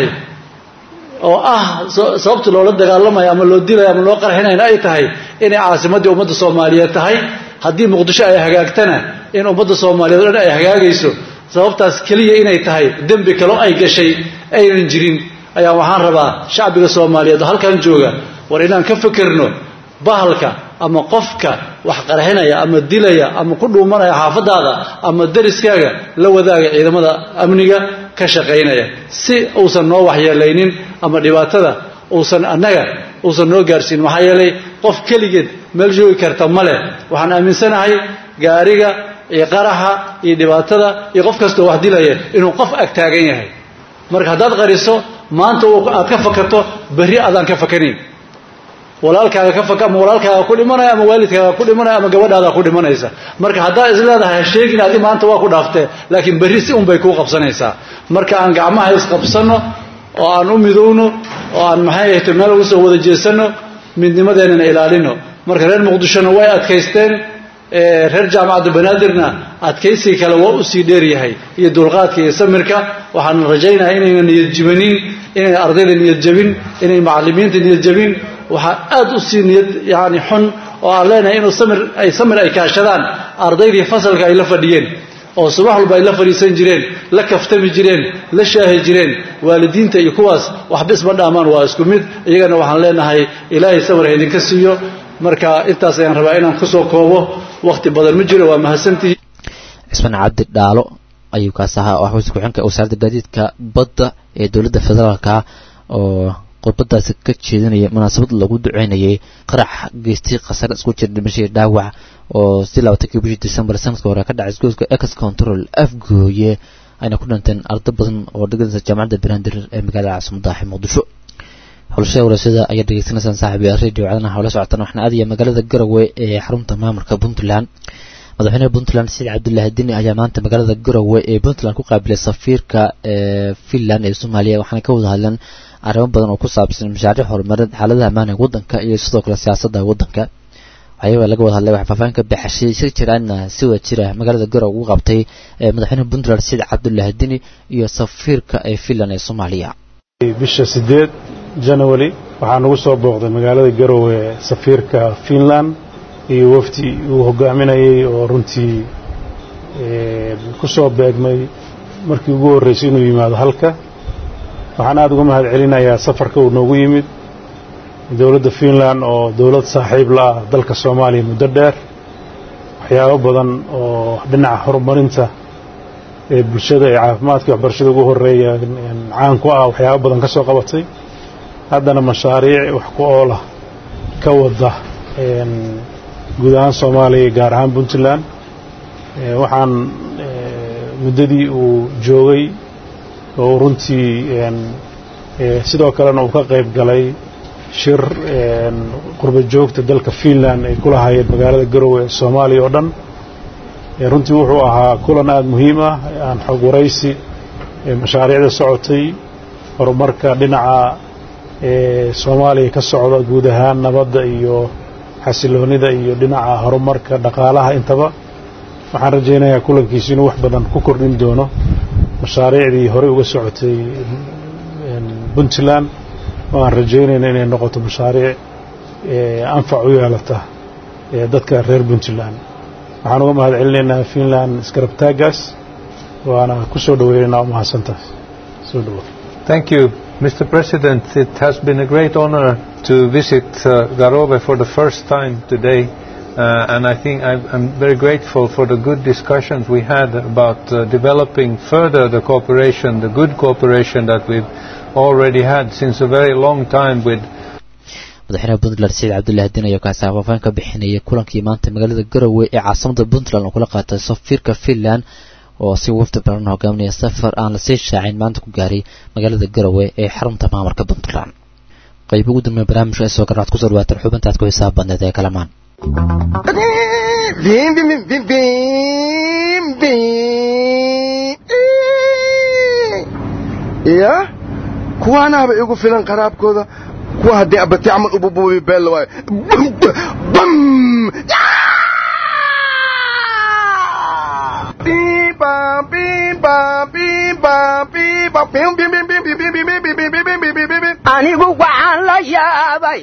Speaker 13: oo ah sababta loola dagaalamayo ama loo dilayo ama loo qarxinayo ay tahay inay caasimaddii ummadda soomaaliyeed tahay haddii muqdisho ay hagaagtana in ummadda soomaaliyeed oo dhan ay hagaagayso sababtaas keliya inay tahay dembi kaloo ay gashay aynan jirin ayaa waxaan rabaa shacbiga soomaaliyeed oo halkan jooga war inaan ka fikirno bahalka ama qofka wax qarxinaya ama dilaya ama ku dhuumanaya xaafadaada ama dariskaaga la wadaaga ciidamada amniga ka shaqaynaya si uusan noo waxyeelaynin ama dhibaatada uusan annaga uusan noo gaarsiin maxaa yeelay qof keligeed meel joogi karta ma leh waxaan aaminsanahay gaariga iyo qaraxa iyo dhibaatada iyo qof kastoo wax dilaya inuu qof ag taagan yahay marka haddaad qariso maanta aad ka fakarto berri adaan ka fakanayn walaalkaaga ka faka ama walaalkaaga ku dhimanaya ama waalidkaaga ku dhimanaya ama gabadhaada ku dhimanaysa marka haddaad is leedahay ha sheegin adi maanta waa ku dhaaftee laakiin berri si unbay kuu qabsanaysaa marka aan gacmaha isqabsanno oo aan u midowno oo aan maxay ahayto meel uga soo wada jeesanno midnimadeennana ilaalino marka reer muqdishona way adkaysteen reer jaamacadda banaadirna adkaysiga kale waa u sii dheer yahay iyo dulqaadka iyo samirka waxaan rajaynayaa inayna niyad jibanin inayna ardayda niyad jabin inay macallimiinta niyad jabin waxaa aad u sii niyad yani xun oo aan leenahay inuu samir ay samir ay kaashadaan ardaydii fasalka ay la fadhiyeen oo subax walba ay la fadhiisan jireen la kaftami jireen la shaahi jireen waalidiinta iyo kuwaas waxba isma dhaamaan waa isku mid iyagana waxaan leenahay ilaahay samir ha idinka siiyo marka intaas ayaan rabaa inaan kusoo koobo waqti badan ma jiro waa mahadsantihiin
Speaker 2: cismaan cabdi dhaalo ayuu kaas ahaa oo xafiiska ku-xigeenka wasaaradda gaadiidka badda ee dowladda federaalka oo qodbadaasi ka jeedinaya munaasabad lagu duceynayay qarax geystay khasaare isku jira dhimashadii dhaawac oo si labaatankii bishii December sanadka hore ka dhacay isgoyska Ex Control afgooye ayna ku dhinteen arday badan oo dhigaysa jaamacadda Banaadir ee magaalada caasimadda Muqdisho howlashada warasada ayaa dhegeysanaysan saaxiibayaal radio codana hawla socotaan waxna aadaya magaalada Garowe ee xarunta maamulka Puntland madaxweynaha Puntland Saciid Cabdullaahi Dini ayaa maanta magaalada Garowe ee Puntland ku qaabilay safiirka ee Finland ee Soomaaliya waxaana ka wada hadlan arrimo badan oo ku saabsan mashaariic horumarineed xaaladaha ammaanka waddanka iyo sidoo kale siyaasadda waddanka waxyaaba laga wada hadlay waxa faahfaahin ka bixisay si jiraan si wada jira magaalada Garowe ugu qabtay madaxweynaha Puntland Saciid Cabdullaahi Dini iyo safiirka ee Finland ee Soomaaliya
Speaker 14: bisha sideed January waxaan ugu soo booqday magaalada Garowe safiirka Finland iyo wafdi uu hogaaminayay oo runtii ku soo beegmay markii ugu horreysay inuu yimaado halka waxaan aad uga mahad celinayaa safarka uu noogu yimid dowladda Finland oo dowlad saaxiib la ah dalka Soomaaliya muddo dheer waxyaabo badan oo dhinaca horumarinta ee bulshada ee caafimaadka waxbarashada ugu horeeya caan ku ah waxyaabo badan ka soo qabatay haddana mashaariic wax ku ool ah ka wada guud ahaan Soomaaliya gaar ahaan Puntland waxaan muddadii uu joogay oo runtii sidoo kalena uu ka qayb galay shir qurba joogta dalka Finland ay kula hayeen magaalada Garowe ee Soomaaliya oo dhan runtii wuxuu ahaa kulan aad muhiim ah aan xog waraysi mashaariicda socotay horumarka dhinaca ee Soomaaliya ka socda guud ahaan nabadda iyo xasiloonida iyo dhinaca horumarka dhaqaalaha intaba waxaan rajaynayaa kulankiisa inuu wax badan ku kordhin doono mashaariicdii hore uga socotay Puntland waan rajaynaynaa inay noqoto mashaariic anfac u yeelata dadka reer Puntland waxaan uga mahad celinaynaa Finland iskarabtaagaas waana ku soo dhaweynaynaa u mahadsantahay soo dhawo.
Speaker 15: Thank you, Mister President. It has been a great honor to visit uh, Garowe for the first time today. Uh, and I think I'm, I'm very grateful for the good discussions we had about uh, developing further the cooperation, the good cooperation that we've already had since a very long time with
Speaker 2: madaxweynaha Puntland Said Cabdullaahi Diin ayaa ka saafafan ka bixinayay kulankii maanta magaalada Garowe ee caasimada Puntland oo kula qaatay safiirka Finland oo si wafdi badan hogaaminaya safar aan la sii shaacin maanta ku gaaray magaalada Garowe ee xarunta maamulka Puntland. qayb ugu dambeeyay barnaamijka soo garaad ku soo dhawaatay xubinta aad ku xisaabtanayd ee kalamaan
Speaker 16: bim bim bim bim bim ya kuwana ba igu filan qaraabkooda kuwa hadii abati amal ubububi beel way bam bim bam bim bam bim bam bim bam bim bim bim bim bim anigu waxaan la yaabay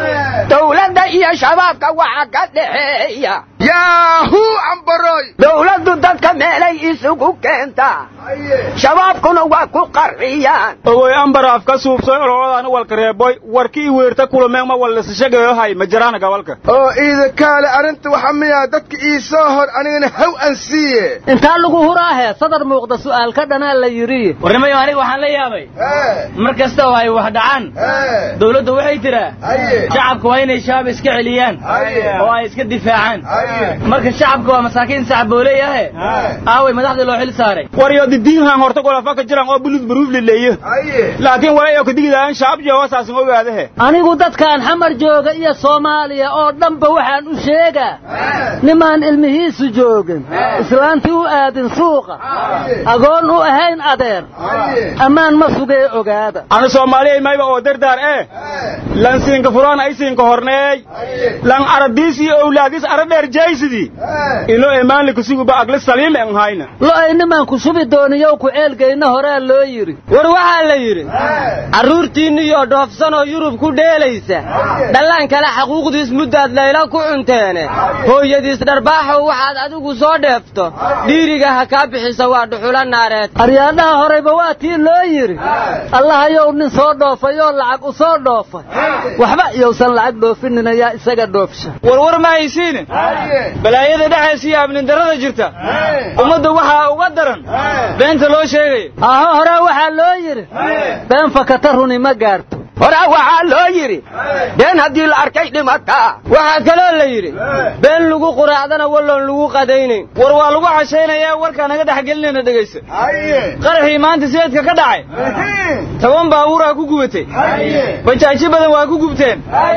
Speaker 16: dawladda iyo shabaabka waxa ka dhaxeeya yaahu ambaroy dawladdu dadka meelay isugu keenta shabaabkuna waa ku qarxiyaan
Speaker 9: oo ambar afka suubsay ololadan walka reeboy warkii weerta kulmeen ma wala sashagayo hay ma jiraan gobolka
Speaker 16: oo iida kale arinta waxa miyaa dadka ii soo hor anigana haw aan siiye
Speaker 17: inta lagu huraahe sadar muuqda su'aal ka dhanaa la yiri
Speaker 9: warnimay aniga waxaan la yaabay markasta oo ay wax dhacaan dawladdu waxay tiraa shacabku waa inay shabaab iska celiyaan oo ay iska difaacaan marka shacabku waa masaakiin sacbooleeyahay aaway madaxda loo xil saaray wariyo diinhan horta gola faka jiraan oo bulud baruuf leeyahay laakiin walayo ka digidaan shacab jooga saasan ogaadahay
Speaker 17: anigu dadkaan xamar jooga iyo Soomaaliya oo dhanba waxaan u sheegaa nimaan ilmihiisu joogin islaantii u aadin suuqa agoon u ahayn adeer amaan ma sugay ogaada
Speaker 9: ana Soomaaliya mayba oo dardaar ee lan siinka furaan ay siinka horneey lan aradiis iyo awlaadis aradheer jaysidii ilo iimaan ku sugu ba aqli saliim aan hayna
Speaker 17: lo ay nimaan ku subi dooniyo ku ceelgeyna hore loo yiri
Speaker 9: war waxa la yiri aruurtiina iyo dhoofsan oo Yurub ku dheelaysa dhalaan kala xuquuqdiis muddaad layla ku cunteene hooyadiis dharbaaxo waxaad adigu soo dheefto dhiiriga ha ka bixisa waa dhuxula naareed
Speaker 17: aryaadaha horeyba waa tii loo yiri Allah ayow nin soo dhoofayo lacag u soo dhoofay waxba iyowsan lacag dhoofinina yaa isaga dhoofsha
Speaker 9: war war ma haysiin balaayada dhaxaysiya abnin darada jirta umada waxa uga daran beenta loo sheegay
Speaker 17: aha hore waxa loo yiri been fakata runi ma gaarto
Speaker 16: hore waxa loo yiri been hadii la arkay dhimata
Speaker 9: waxa kale la yiri been lagu quraacdana walloon lagu qadaynin war waa lagu casheynaya warka naga dhaxgelinayna dhageysa qarxii maanta seedka ka dhacay toban baabuur ku gubatay bajaaji badan waa ku gubteen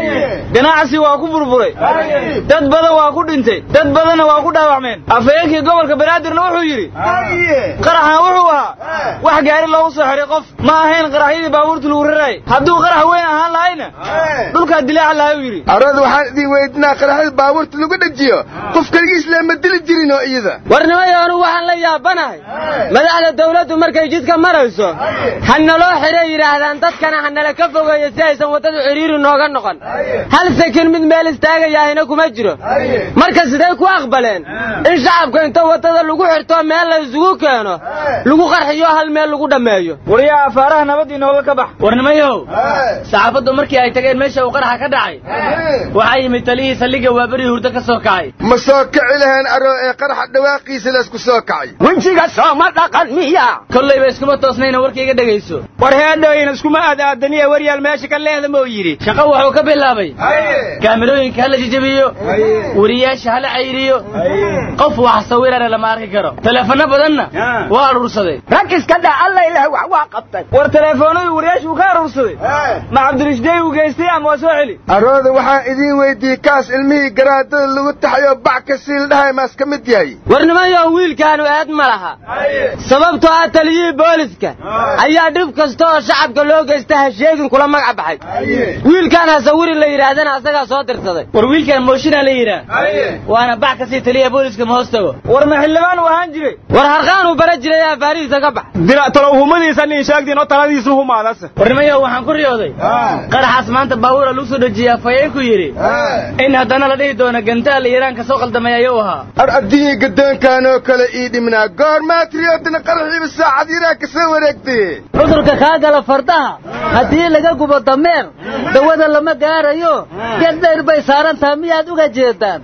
Speaker 9: ganacsi waa ku burburay dad badan waa ku dhintay dad badan waa ku dhaawacmeen afayeenkii gobolka Banaadir wuxuu yiri qaraxa wuxuu ahaa wax gaari loogu soo xiray qof ma ahayn qaraxyadii baabuurta lagu raray hadduu qarax weyn ahaan lahayna dhulkaa dilaaca lahaa u yidhi
Speaker 16: arad waxaan idin weydinaa qaraxyada baabuurta lagu dhajiyo qof kaligiis lama dili jirin oo iyada
Speaker 18: warnimayo anu waxaan la yaabanahay madaxda dawladdu markay jidka marayso hanaloo xiray yidhaahdaan dadkana hanala ka fogeeyo si aysan waddadu ciriiri nooga noqon hal sakin mid meel istaagayaahina kuma jiro marka siday ku aqbaleen in shacabka inta waddada lagu xirto meel la isugu keeno lagu qarxiyo hal meel lagu dhammeeyo
Speaker 9: wariyaa afaaraha nabadii nolol ka bax warnimayow saxaafaddu markii ay tageen meesha uu qaraxa ka dhacay waxaa yimid taliyihii saldhigga waaberi hurdo ka soo kacay
Speaker 16: ma soo kici lahayn aro ee qaraxa dhawaaqiisa laysku soo kacay
Speaker 12: wejiga sooma dhaqan miya
Speaker 9: kollayba iskuma toosnayna warkayga dhegayso
Speaker 4: war heedhooyin iskuma aadaadaniya waryaal meesha ka leehda moo yidhi
Speaker 9: shaqo wuxuu ka bilaabay kaamirooyinka hala jijabiyo wariyaasha hala cayriyo qof wax sawirana lama arki karo teleefano badanna waa aruursaday
Speaker 12: rag iska dha alla ilaah wax waa qabtay
Speaker 9: war teleefoonadii wariyaashu ka aruursaday ma cabdirashdey uu geystay ama waa soo celi
Speaker 16: arooda waxaan idiin weydiiyey kaas ilmihii garaadada lagu taxayo bac ka siil dhahay maas ka mid yahay
Speaker 18: warnimayo wiilkaanu aad ma laha sababtoo ah taliyihii booliska ayaa dhib kasta oo shacabka loo geysta ha sheegin kula magac baxay wiilkaan ha sawirin la yidhaahdana asagaa soo dirsaday
Speaker 9: war wiilkaan mooshinaa la yidhaah waana bac kasii taliya booliska ma hoos tago war ma xildhibaan uu ahaan jiray
Speaker 18: war harqaan uu bara jiray afaarihiisa ka bax
Speaker 4: dira talow humadiisa nin sheegdiin oo taladiisu humaadasa
Speaker 9: warnimayo waxaan ku riyooday qaraxaas maanta baabuura lagu soo dhajiyaa fayeenku yidhi in haddana la dhihi doono gantaal iiraan ka soo qaldamay ayuu ahaa
Speaker 16: ar addii gadoonkaan oo kale ii dhimnaa goormaa tiriyoodana qaraxiiba saacad iiraan ka soo wareegtay
Speaker 17: cudurka kaa gala fardaha haddii laga gubo dameer dawada lama gaarayo geddayr bay saaran tahay miyaad uga jeedaan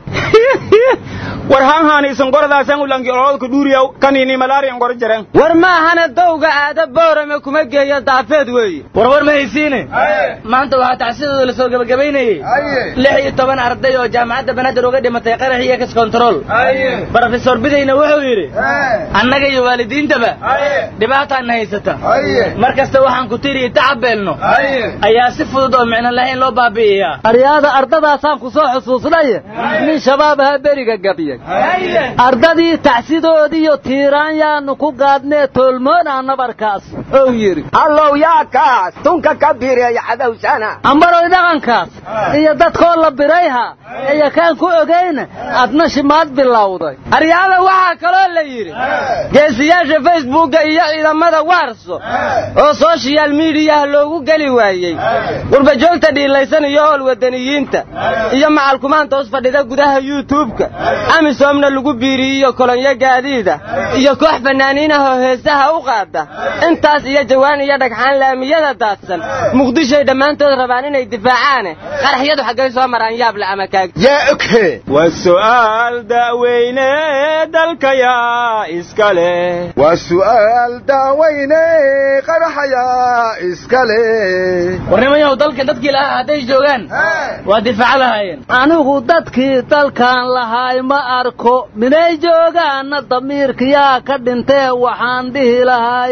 Speaker 4: war hanhaaniisan goradaasan ulangi ololka dhuuriyaw kaniini malaariyan gor jareen
Speaker 18: war maahana dawga aada boorame kuma geeyo daafeed weeye
Speaker 9: war war ma haysiine maanta waxaa tacsidooda la soo gabagabaynayey lix iyo toban arday oo jaamacadda banaadir uga dhimatay qarax iyo ex control brofesor bidayna wuxuu yidhi annaga iyo waalidiintaba dhibaataana haysata mar kasta waxaan ku tiriyi tacabeelno ayaa si fudud oo micno lahayn loo baabi'iyaa
Speaker 17: aryaada ardadaasaan ku soo xusuusnay nin shabaab ahaa beriga gabiyey ardadii tacsidoodiiyo tiiraan yaanu ku gaadnee toolmoona nabarkaas ou yidhi
Speaker 12: allow yaa kaas tunka ka bireeya cadowsana
Speaker 17: ambaroy dhaqankaas iyo dadkoo la birayha iyo kaan ku ogayna adna shimaad bilowday
Speaker 18: aryaada waxaa kaloo la yidhi geesiyaasha facebookga iyo ciidamada waarso oo soshiyal miidiyaha loogu geli waayey qurbajoogta dhiilaysan iyo howlwadaniyiinta iyo macalkumaanta hoos fadhida gudaha yuutubka amisoomna lagu biiriyiyo kolonyo gaadiida iyo koox fanaaniinahoo heesaha u qaada intaas iyo jawaan iyo dhagxaan laamiyada daadsan muqdishoy dhammaantood rabaan inay difaacaane qaraxyadu xaggay soo maraan yaable ama kaag
Speaker 16: yaa oghe
Speaker 4: waa su'aal daaweyne dalka yaa iska leh
Speaker 16: waa su'aal daaweyne qaraxayaa iska leh
Speaker 9: warnimayow dalka dadkii lahaa hadday joogaan waa difaaco lahaayeen
Speaker 17: anigu dadkii dalkan lahaay ma arko minay joogaanna damiirkayaa ka dhintee waxaan dhihi lahay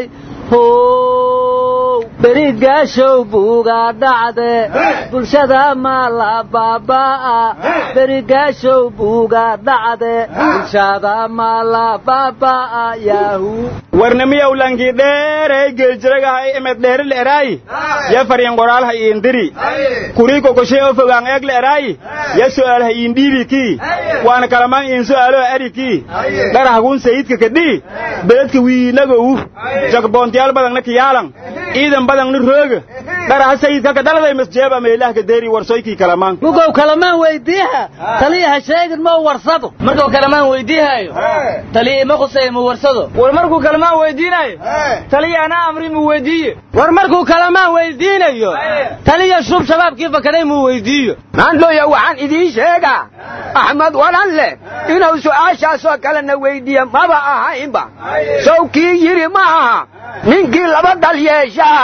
Speaker 17: how berigaashow buugaa dhacde bulshada maa la baabaa'a berigaashow buugaa dhacde bulshada maa la baabaa'a yaahu
Speaker 4: warnamiyow lankii dheerey geeljiragahay imed dheeri le'eraayi ya faryan qoraalha iindiri kurii kokoshay oo fogaan eeg le'eraayi ya su'aalha iindhiibikii waana kalamaan iin su'aaloo arikii dharahagun sayidka kadhii beledka wiinagowu jakboontiyaal badangna kiyaalan ciidan badangna rooga dharaha sayidka ka dhaladay masjeeba meelahka deeri warsoykii kalamaan
Speaker 17: mugow kalamaan weydiiha taliyaha sheegin ma warsado
Speaker 9: markuu kalamaan weydiihayo taliya ima khusay mu warsado war markuu kalamaan weydiinayo taliya ana amri mu weydiiyo
Speaker 18: war markuu kalamaan weydiinayo taliya shub shabaabkii fakaday mu weydiiyo
Speaker 12: maandooya waxaan idiin sheegaa axmed walan leh inuu su'aashaasoo kalena weydiiya maba ahaynba sawkii yidhi ma aha ninkii laba dal yeeshaa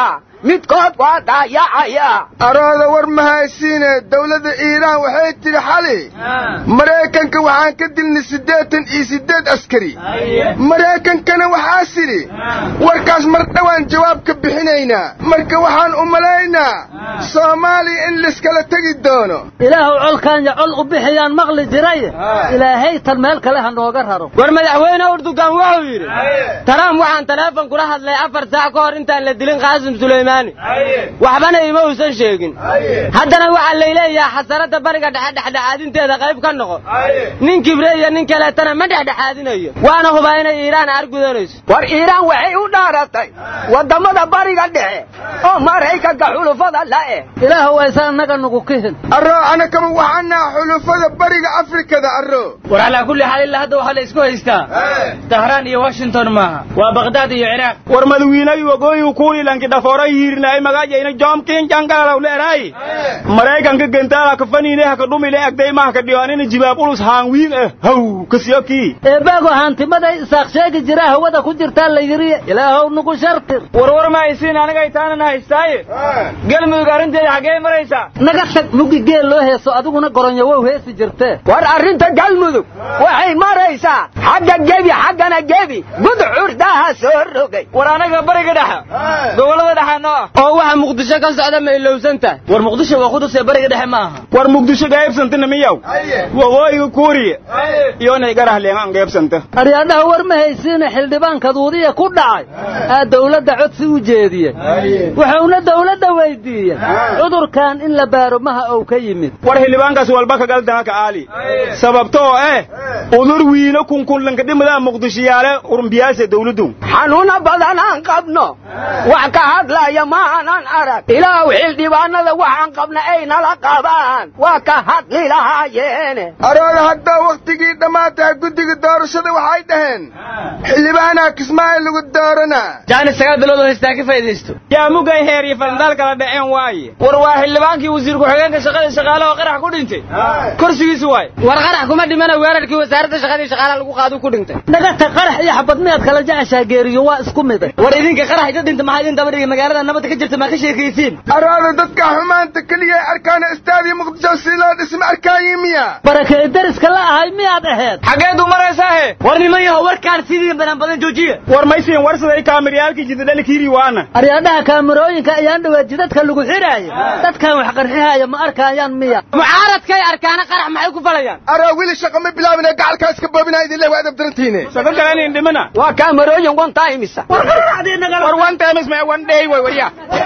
Speaker 16: midkood waa daayacaya
Speaker 19: arooda war mahaysiine dawladda iiraan waxay tidhi xali maraykanka waxaan ka dilnay siddeetan iyo siddeed askari maraykankana waxaa sidhi warkaas mar dhowaan jawaab ka bixinaynaa marka waxaan u malaynaa soomaaliya in layskala tegi doono
Speaker 17: ilaahu colkaanya col u bixiyaan maqli jiray ilaahay tan meel kale ha nooga raro
Speaker 18: war madaxweyne urdugan wuxuu yidhi taraam waxaan taleefon kula hadlay afar saac ka hor intaan la dilin qaasim sulaymaani waxbana ima uusan sheegin haddana waxaa layleeyaha xasaradda bariga dhexe dhexdhexaadinteeda qayb ka noqo nin kibre iyo nin kaleetana ma dhexdhexaadinayo waana hubaa inay iiraan argudanayso
Speaker 16: war iiraan waxay u dhaaratay waddamada bariga dhexe oo maraykanka xulufada la'eh
Speaker 17: ilaahu waysa annaga nugu kihin
Speaker 19: arro anakaba waxaanaa xulufada bariga afrikada arro
Speaker 9: war calaa kulli xaal ilaa hadda waxaa la isku haystaa tahraan iyo washington maaha waa baqdaad iyo ciraaq
Speaker 4: war madawiinayu wagooyu kuunilanki dhafoora yiirnaay magaajayna joomkiin jankalaw leeray maraykanka gentaala ka faniine ha ka dhumile agday maha ka dhiwaanina jibaab ulus haanwiin ah haw kasiyokii
Speaker 17: eebaago haantimaday isaaq sheegi jira hawada ku jirtaa la yiri ilaahow nugu shartir
Speaker 9: warwar ma haysiin anigay taanana haystaaye galmudug arrinteeda xaggee maraysaa
Speaker 17: naga tag mugi geel loo heeso adiguna goronyo wow heesi jirtee
Speaker 16: war arrinta galmudug waxay maraysaa xagga gebi xaggana gebi gudcurdaha soo rogay
Speaker 9: war anaga bariga dhexa gobolada dhexa noo ah
Speaker 18: oo waxa muqdisho ka socda ma ilowsan tahay
Speaker 9: war muqdisho waa qudus ee bariga dhexe maaha
Speaker 4: war muqdisho gaybsantana miyaw waqooyiga kuuriya iyoonay garahleen aan gaybsanta
Speaker 17: aryaadhaha war ma haysiina xildhibaankaduudiya ku dhacay aa dawladda codsi u jeediyey wuxuuna dawladda weydiiyey cudurkan in la baaro maha ou ka yimid
Speaker 4: war xildhibaankaas walba ka galdana ka aali sababtoo eh udur wiino kunkunlanka dhimadaa muqdishiyaale urumbiyaase dawladdu
Speaker 16: xanuuna badan aan qabno wax ka hadlaya ma aanan arag ilaahu xildhibaanada waxaan qabna ay nala qabaan waa ka hadli lahaayeene
Speaker 19: arooda haddaa wakhtigii dhammaatay guddiga doorashada waxay dhaheen xildhibaanaa kismaayo lagu dooranaa
Speaker 9: jaani sagaal bilood oo haystaa ka faa'iidaysto
Speaker 4: yaa mugay heer iyo falandaal kala dhaceen waaye
Speaker 9: war waa xildhibaankii wasiir ku-xigeenka shaqada shaqaale oo qarax ku dhintay kursigiisu waay
Speaker 18: war qarax kuma dhimana weerarkii wasaaradda shaqadii shaqaalaha lagu qaado ku dhintay
Speaker 17: nagata qarax iyo xabad miyaad kala jeceshaa geeriyo waa isku mid
Speaker 18: war idinka qarax ida dhinta maxaa idin daba dhigay magaalada nabadda ka jirta maa ka sheekaysiin
Speaker 19: arooda dadka xumaanta keliya arkaana istaadiyo muqdisho si loo dhisma arkaayi miya
Speaker 17: barakay dariska la ahay miyaad aheed
Speaker 9: xageed u maraysaahe
Speaker 18: war niman yaho warkaan sidii badan badan joojiye
Speaker 4: war maysiin warsaday kaamiriyaalkii jidadhalikiri waana
Speaker 17: aryaadhaha kaamirooyinka ayaan dhawaa jidadka lagu xidhaayo dadkan wax qarxihaya ma arkayaan miya
Speaker 18: mucaaradkay arkaana qarax maxay ku falayaan
Speaker 19: aroo wili shaqa ma bilaabina gacalkaas ka boobinaa idin leh waa adab darantiine
Speaker 4: shaqa kalenin dhimana
Speaker 16: waa kaamirooyin one times
Speaker 4: war qarxadii war one times ma one day way wariya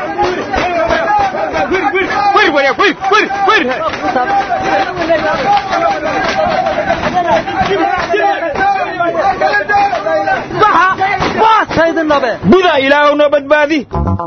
Speaker 4: wir wir wir wir wir buda ilaahu noo badbaadi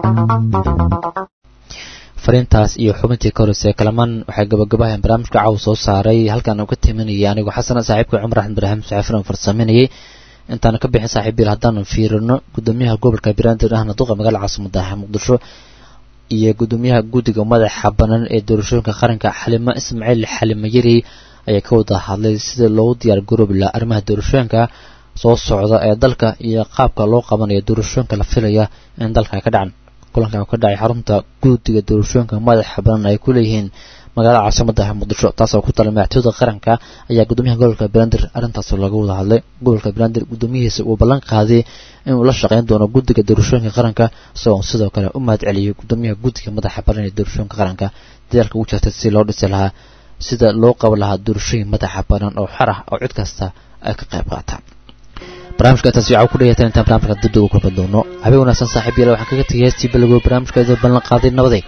Speaker 2: fariintaas iyo xubintii ka horreysay kalamaan waxay gabagabahayan barnaamijka caaw soo saaray halkaan uga timinaya anigoo xasana saaxiibka cumar axmed ibraahim saxaafina farsameynayay intaana ka bixin saaxiibiil haddaanan fiirino gudoomiyaha gobolka banaadir ahna duqa magaalada caasimada muqdisho iyo gudoomiyaha guddiga madaxa banaan ee doorashooyinka qaranka xalimo ismaaciil xalimo yari ayaa ka wada hadlay sida loogu diyaar garoobi lahaa arrimaha doorashooyinka soo socda ee dalka iyo qaabka loo qabanayo doorashooyinka la filaya in dalka ay ka dhacan kulankan ka dhacay xarunta guddiga doorashooyinka madaxa banaan ay ku leeyihiin magaalada caasimada muqdisho taasoo ku talay madaxtooyada qaranka ayaa gudoomiyaha gobolka banaadir arrintaas laga wada hadlay gobolka banaadir gudoomiyihiisa uu ballan qaaday inuu la shaqeyn doono guddiga doorashooyinka qaranka isagoo sidoo kale u mahad celiyay gudoomiyaha guddiga madaxa banaan ee doorashooyinka qaranka dadaalka ugu jirtay si loo dhisi lahaa sida loo qaban lahaa doorashooyin madaxa banaan oo xar ah oo cid kasta ay ka qayb qaataan barnaamijka taasi waxaa ku dhageysan intaan barnaamijka dib ugu kulmi doono habeen wanaagsan saaxiib yaal waxaan kaga tegay heestii balagoo barnaamijka idin ballan qaaday nabaday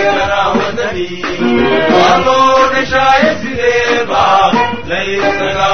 Speaker 1: Lay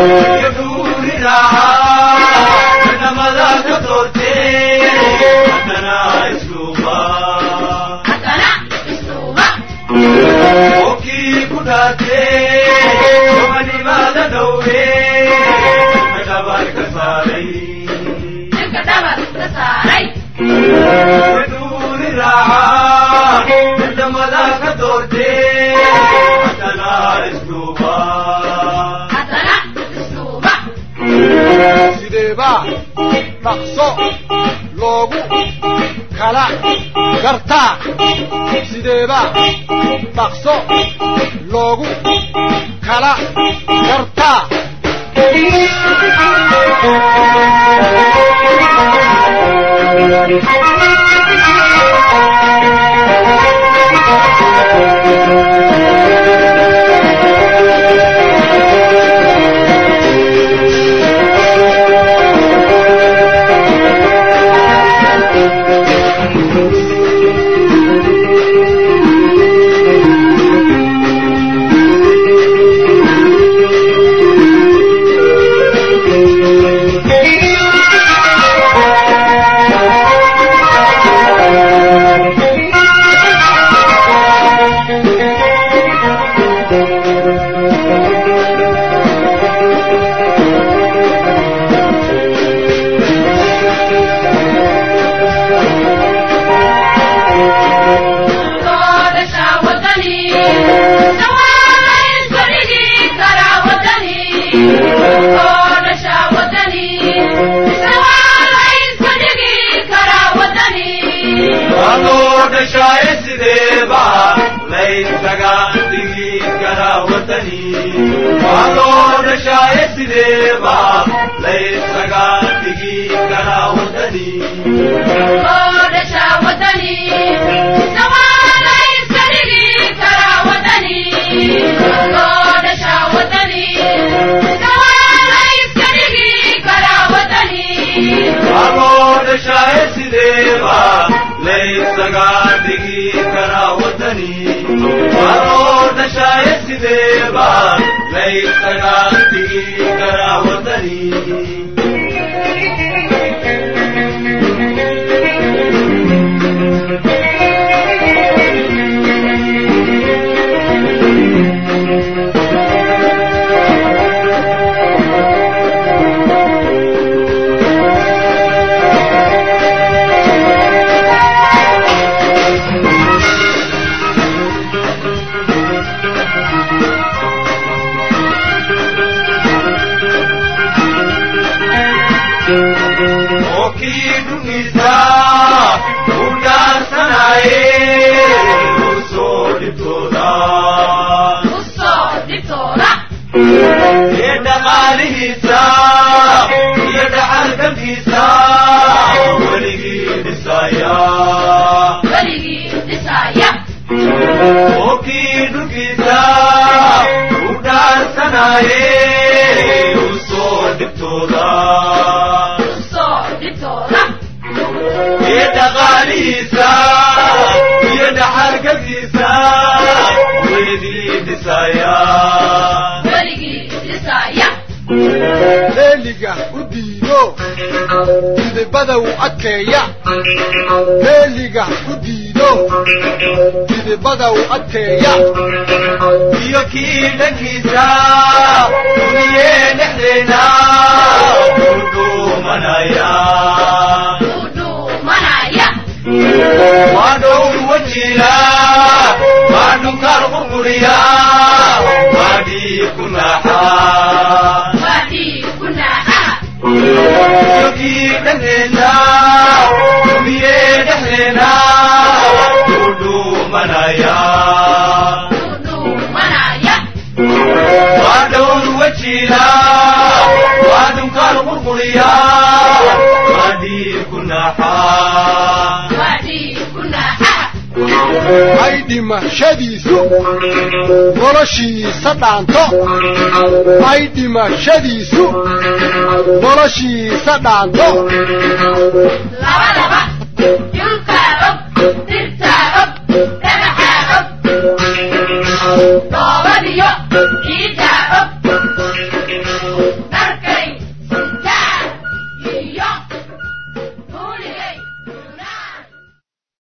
Speaker 1: يدور راحة نمدا كدورتي حتنا اسلوبا حتنا اسلوبا وكي كداتي ومني ماذا دوي كتبار كساري كتبار كساري يدور راحة نمدا كدورتي حتنا اسلوبا حتنا اسلوبا
Speaker 19: sideeba dhaqso loogu kala gartaa sideeba dhaqso loogu kala gartaa meeliga ku diido didibada u adkeeya iyo kii dhankiisa duniye dhexdeena udhuumanaya waa dhowr wajila waa dhunkaal qurquriya waa dhiig ku naaxa iyo kii dhankeena duniye dhexdeena udhuumanaya waa dhowr wajila waa dhunkaal qurquriya waa dhiig ku naaxa ay dhimashadiisu noloshiisa dhaanto ay dhimashadiisu noloshiisa dhaanto
Speaker 1: laba laba yulka